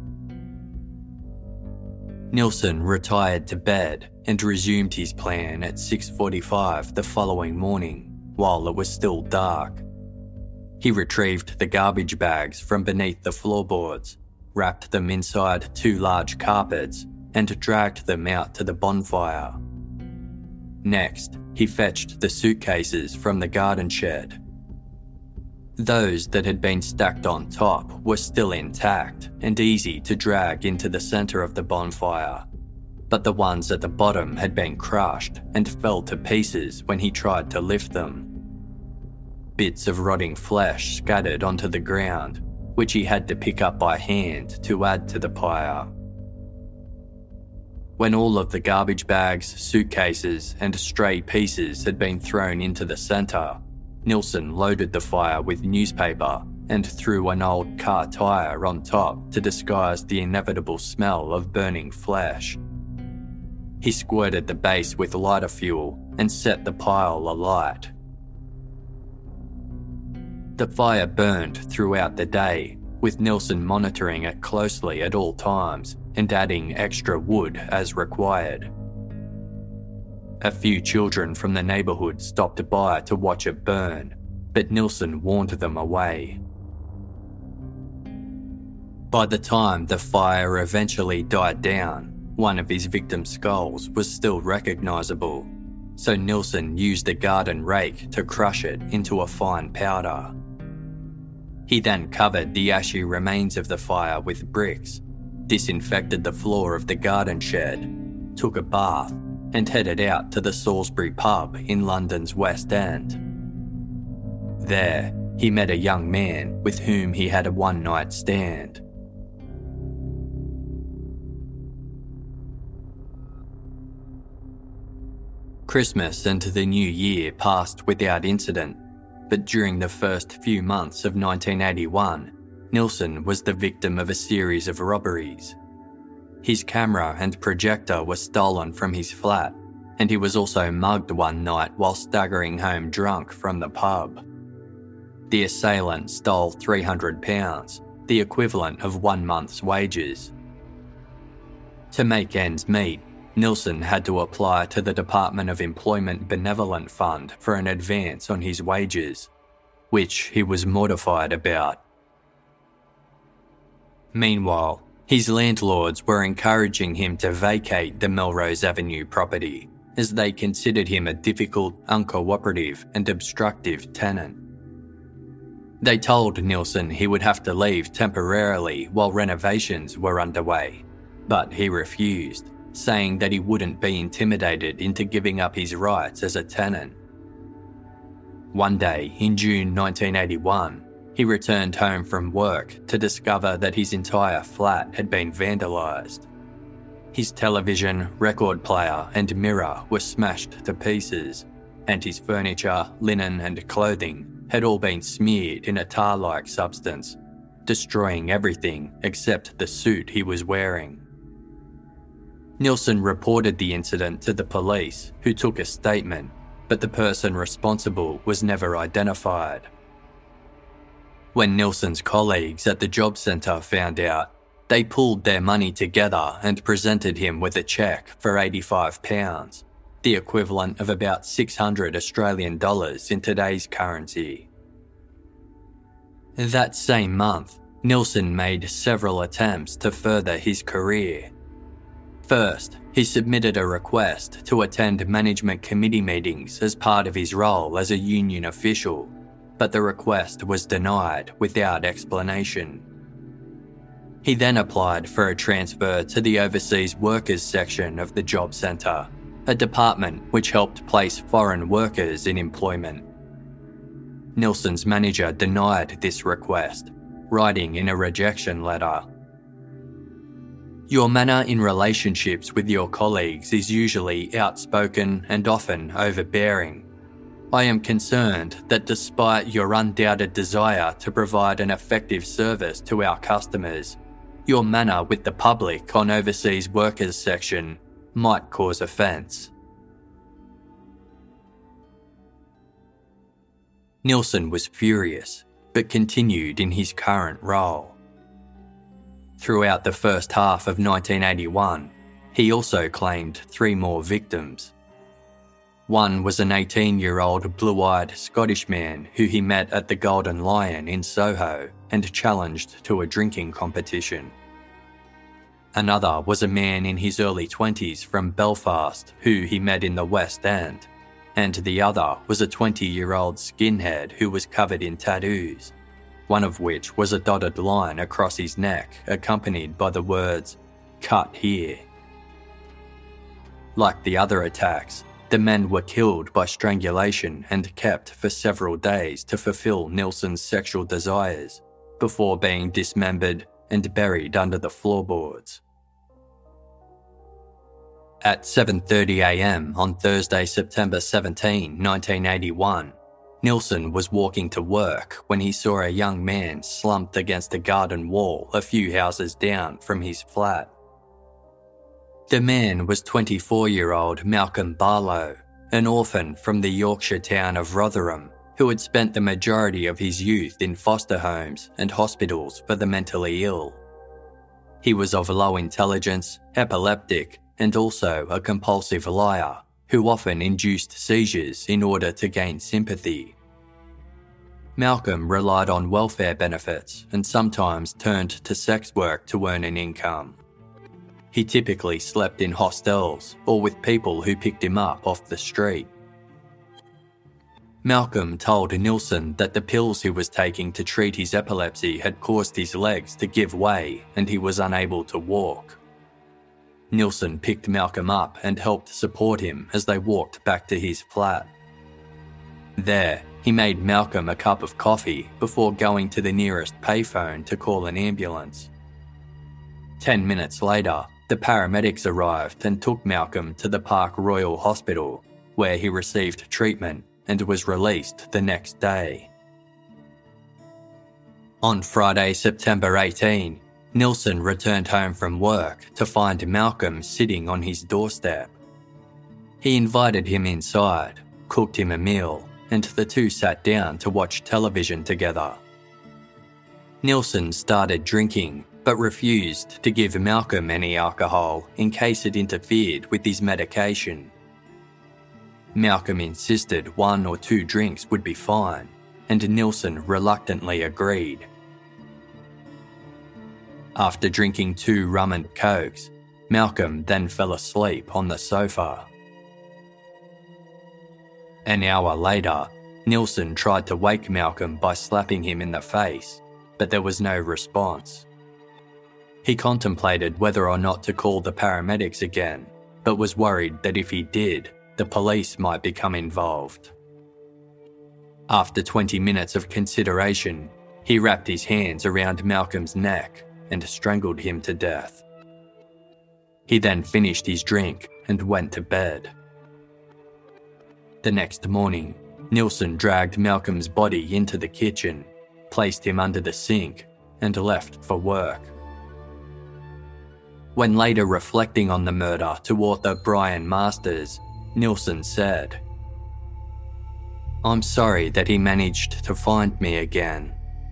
Nilsen retired to bed and resumed his plan at six forty-five the following morning, while it was still dark. He retrieved the garbage bags from beneath the floorboards, wrapped them inside two large carpets, and dragged them out to the bonfire. Next, he fetched the suitcases from the garden shed. Those that had been stacked on top were still intact and easy to drag into the centre of the bonfire. but the ones at the bottom had been crushed and fell to pieces when he tried to lift them. Bits of rotting flesh scattered onto the ground, which he had to pick up by hand to add to the pyre. When all of the garbage bags, suitcases, and stray pieces had been thrown into the centre, Nilsen loaded the fire with newspaper and threw an old car tyre on top to disguise the inevitable smell of burning flesh. He squirted the base with lighter fuel and set the pile alight. The fire burned throughout the day, with Nilsen monitoring it closely at all times and adding extra wood as required. A few children from the neighbourhood stopped by to watch it burn, but Nilsen warned them away. By the time the fire eventually died down, one of his victims' skulls was still recognisable, so Nilsen used a garden rake to crush it into a fine powder. He then covered the ashy remains of the fire with bricks, disinfected the floor of the garden shed, took a bath, and headed out to the Salisbury pub in London's West End. There, he met a young man with whom he had a one-night stand. Christmas and the New Year passed without incident, but during the first few months of nineteen eighty-one, Nilsen was the victim of a series of robberies. His camera and projector were stolen from his flat, and he was also mugged one night while staggering home drunk from the pub. The assailant stole three hundred pounds, the equivalent of one month's wages. To make ends meet, Nilsen had to apply to the Department of Employment Benevolent Fund for an advance on his wages, which he was mortified about. Meanwhile, his landlords were encouraging him to vacate the Melrose Avenue property, as they considered him a difficult, uncooperative and obstructive tenant. They told Nilsen he would have to leave temporarily while renovations were underway, but he refused, saying that he wouldn't be intimidated into giving up his rights as a tenant. One day in June nineteen eighty-one, he returned home from work to discover that his entire flat had been vandalised. His television, record player and mirror were smashed to pieces, and his furniture, linen and clothing had all been smeared in a tar-like substance, destroying everything except the suit he was wearing. Nilsen reported the incident to the police, who took a statement, but the person responsible was never identified. When Nilsen's colleagues at the job centre found out, they pulled their money together and presented him with a cheque for eighty-five pounds, the equivalent of about six hundred Australian dollars in today's currency. That same month, Nilsen made several attempts to further his career. First, he submitted a request to attend management committee meetings as part of his role as a union official, but the request was denied without explanation. He then applied for a transfer to the Overseas Workers section of the job centre, a department which helped place foreign workers in employment. Nilsen's manager denied this request, writing in a rejection letter, "Your manner in relationships with your colleagues is usually outspoken and often overbearing. I am concerned that despite your undoubted desire to provide an effective service to our customers, your manner with the public on Overseas Workers section might cause offence." Nilsen was furious, but continued in his current role. Throughout the first half of nineteen eighty-one, he also claimed three more victims. One was an eighteen-year-old blue-eyed Scottish man who he met at the Golden Lion in Soho and challenged to a drinking competition. Another was a man in his early twenties from Belfast who he met in the West End, and the other was a twenty-year-old skinhead who was covered in tattoos, one of which was a dotted line across his neck accompanied by the words, "Cut here." Like the other attacks, the men were killed by strangulation and kept for several days to fulfill Nilsen's sexual desires before being dismembered and buried under the floorboards. At seven thirty a.m. on Thursday, September seventeenth, nineteen eighty-one, Nilsen was walking to work when he saw a young man slumped against a garden wall a few houses down from his flat. The man was twenty-four-year-old Malcolm Barlow, an orphan from the Yorkshire town of Rotherham, who had spent the majority of his youth in foster homes and hospitals for the mentally ill. He was of low intelligence, epileptic, and also a compulsive liar who often induced seizures in order to gain sympathy. Malcolm relied on welfare benefits and sometimes turned to sex work to earn an income. He typically slept in hostels or with people who picked him up off the street. Malcolm told Nilsen that the pills he was taking to treat his epilepsy had caused his legs to give way and he was unable to walk. Nilsen picked Malcolm up and helped support him as they walked back to his flat. There, he made Malcolm a cup of coffee before going to the nearest payphone to call an ambulance. Ten minutes later, the paramedics arrived and took Malcolm to the Park Royal Hospital, where he received treatment and was released the next day. On Friday, September eighteenth, Nilsen returned home from work to find Malcolm sitting on his doorstep. He invited him inside, cooked him a meal, and the two sat down to watch television together. Nilsen started drinking, but refused to give Malcolm any alcohol in case it interfered with his medication. Malcolm insisted one or two drinks would be fine, and Nilsen reluctantly agreed. After drinking two rum and cokes, Malcolm then fell asleep on the sofa. An hour later, Nilsen tried to wake Malcolm by slapping him in the face, but there was no response. He contemplated whether or not to call the paramedics again, but was worried that if he did, the police might become involved. After twenty minutes of consideration, he wrapped his hands around Malcolm's neck and strangled him to death. He then finished his drink and went to bed. The next morning, Nilsen dragged Malcolm's body into the kitchen, placed him under the sink, and left for work. When later reflecting on the murder to author Brian Masters, Nilsen said, "I'm sorry that he managed to find me again."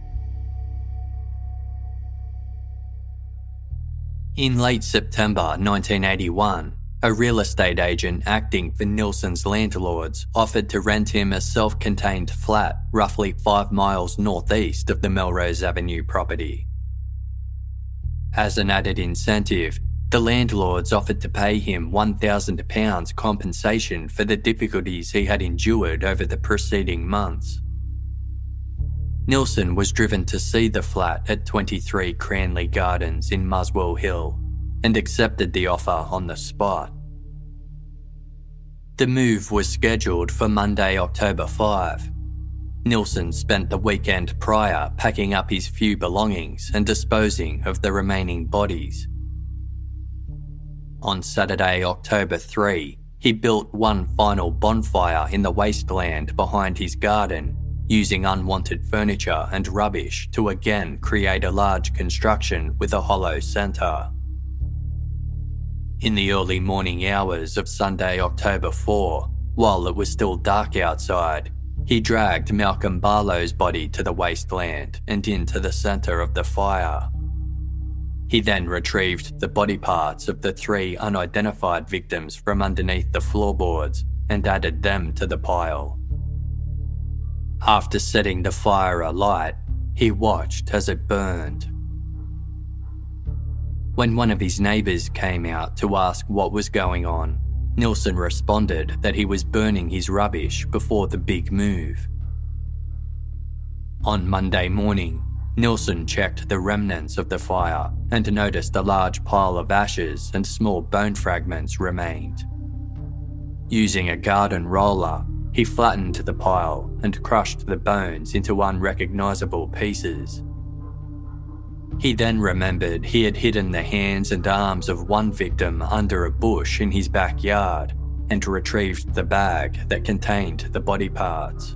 In late September nineteen eighty-one, a real estate agent acting for Nilsen's landlords offered to rent him a self-contained flat roughly five miles northeast of the Melrose Avenue property. As an added incentive, the landlords offered to pay him one thousand pounds compensation for the difficulties he had endured over the preceding months. Nilsen was driven to see the flat at twenty-three Cranley Gardens in Muswell Hill and accepted the offer on the spot. The move was scheduled for Monday, October fifth. Nilsen spent the weekend prior packing up his few belongings and disposing of the remaining bodies. On Saturday, October third, he built one final bonfire in the wasteland behind his garden, using unwanted furniture and rubbish to again create a large construction with a hollow centre. In the early morning hours of Sunday, October fourth, while it was still dark outside, he dragged Malcolm Barlow's body to the wasteland and into the centre of the fire. He then retrieved the body parts of the three unidentified victims from underneath the floorboards and added them to the pile. After setting the fire alight, he watched as it burned. When one of his neighbours came out to ask what was going on, Nilsen responded that he was burning his rubbish before the big move. On Monday morning, Nilsen checked the remnants of the fire and noticed a large pile of ashes and small bone fragments remained. Using a garden roller, he flattened the pile and crushed the bones into unrecognisable pieces. He then remembered he had hidden the hands and arms of one victim under a bush in his backyard and retrieved the bag that contained the body parts.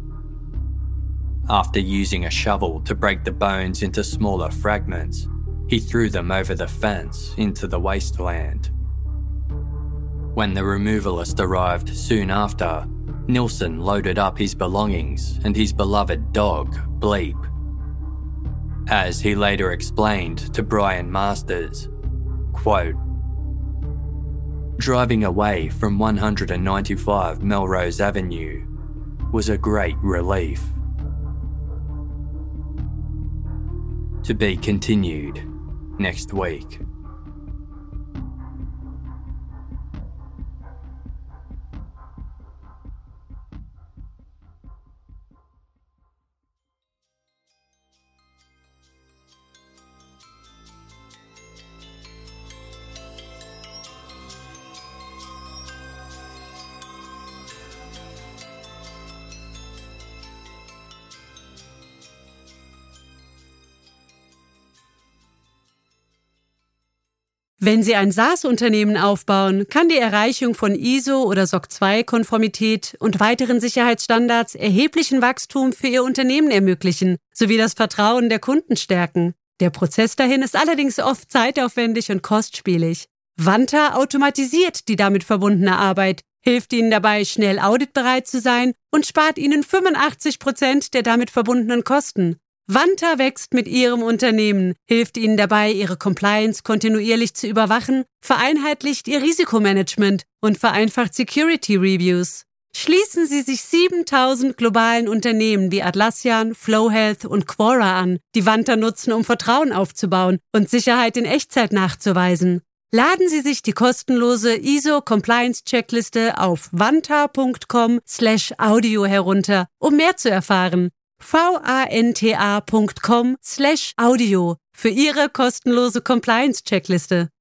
After using a shovel to break the bones into smaller fragments, he threw them over the fence into the wasteland. When the removalist arrived soon after, Nilsen loaded up his belongings and his beloved dog, Bleep. As he later explained to Brian Masters, quote, "Driving away from one ninety-five Melrose Avenue was a great relief." To be continued next week. Wenn Sie ein SaaS-Unternehmen aufbauen, kann die Erreichung von I S O oder S O C zwei Konformität und weiteren Sicherheitsstandards erheblichen Wachstum für Ihr Unternehmen ermöglichen, sowie das Vertrauen der Kunden stärken. Der Prozess dahin ist allerdings oft zeitaufwendig und kostspielig. Vanta automatisiert die damit verbundene Arbeit, hilft Ihnen dabei, schnell auditbereit zu sein und spart Ihnen fünfundachtzig Prozent der damit verbundenen Kosten. Vanta wächst mit Ihrem Unternehmen, hilft Ihnen dabei, Ihre Compliance kontinuierlich zu überwachen, vereinheitlicht Ihr Risikomanagement und vereinfacht Security Reviews. Schließen Sie sich siebentausend globalen Unternehmen wie Atlassian, FlowHealth und Quora an, die Vanta nutzen, um Vertrauen aufzubauen und Sicherheit in Echtzeit nachzuweisen. Laden Sie sich die kostenlose I S O-Compliance-Checkliste auf vanta punkt com slash audio herunter, um mehr zu erfahren. vanta punkt com slash audio für Ihre kostenlose Compliance-Checkliste.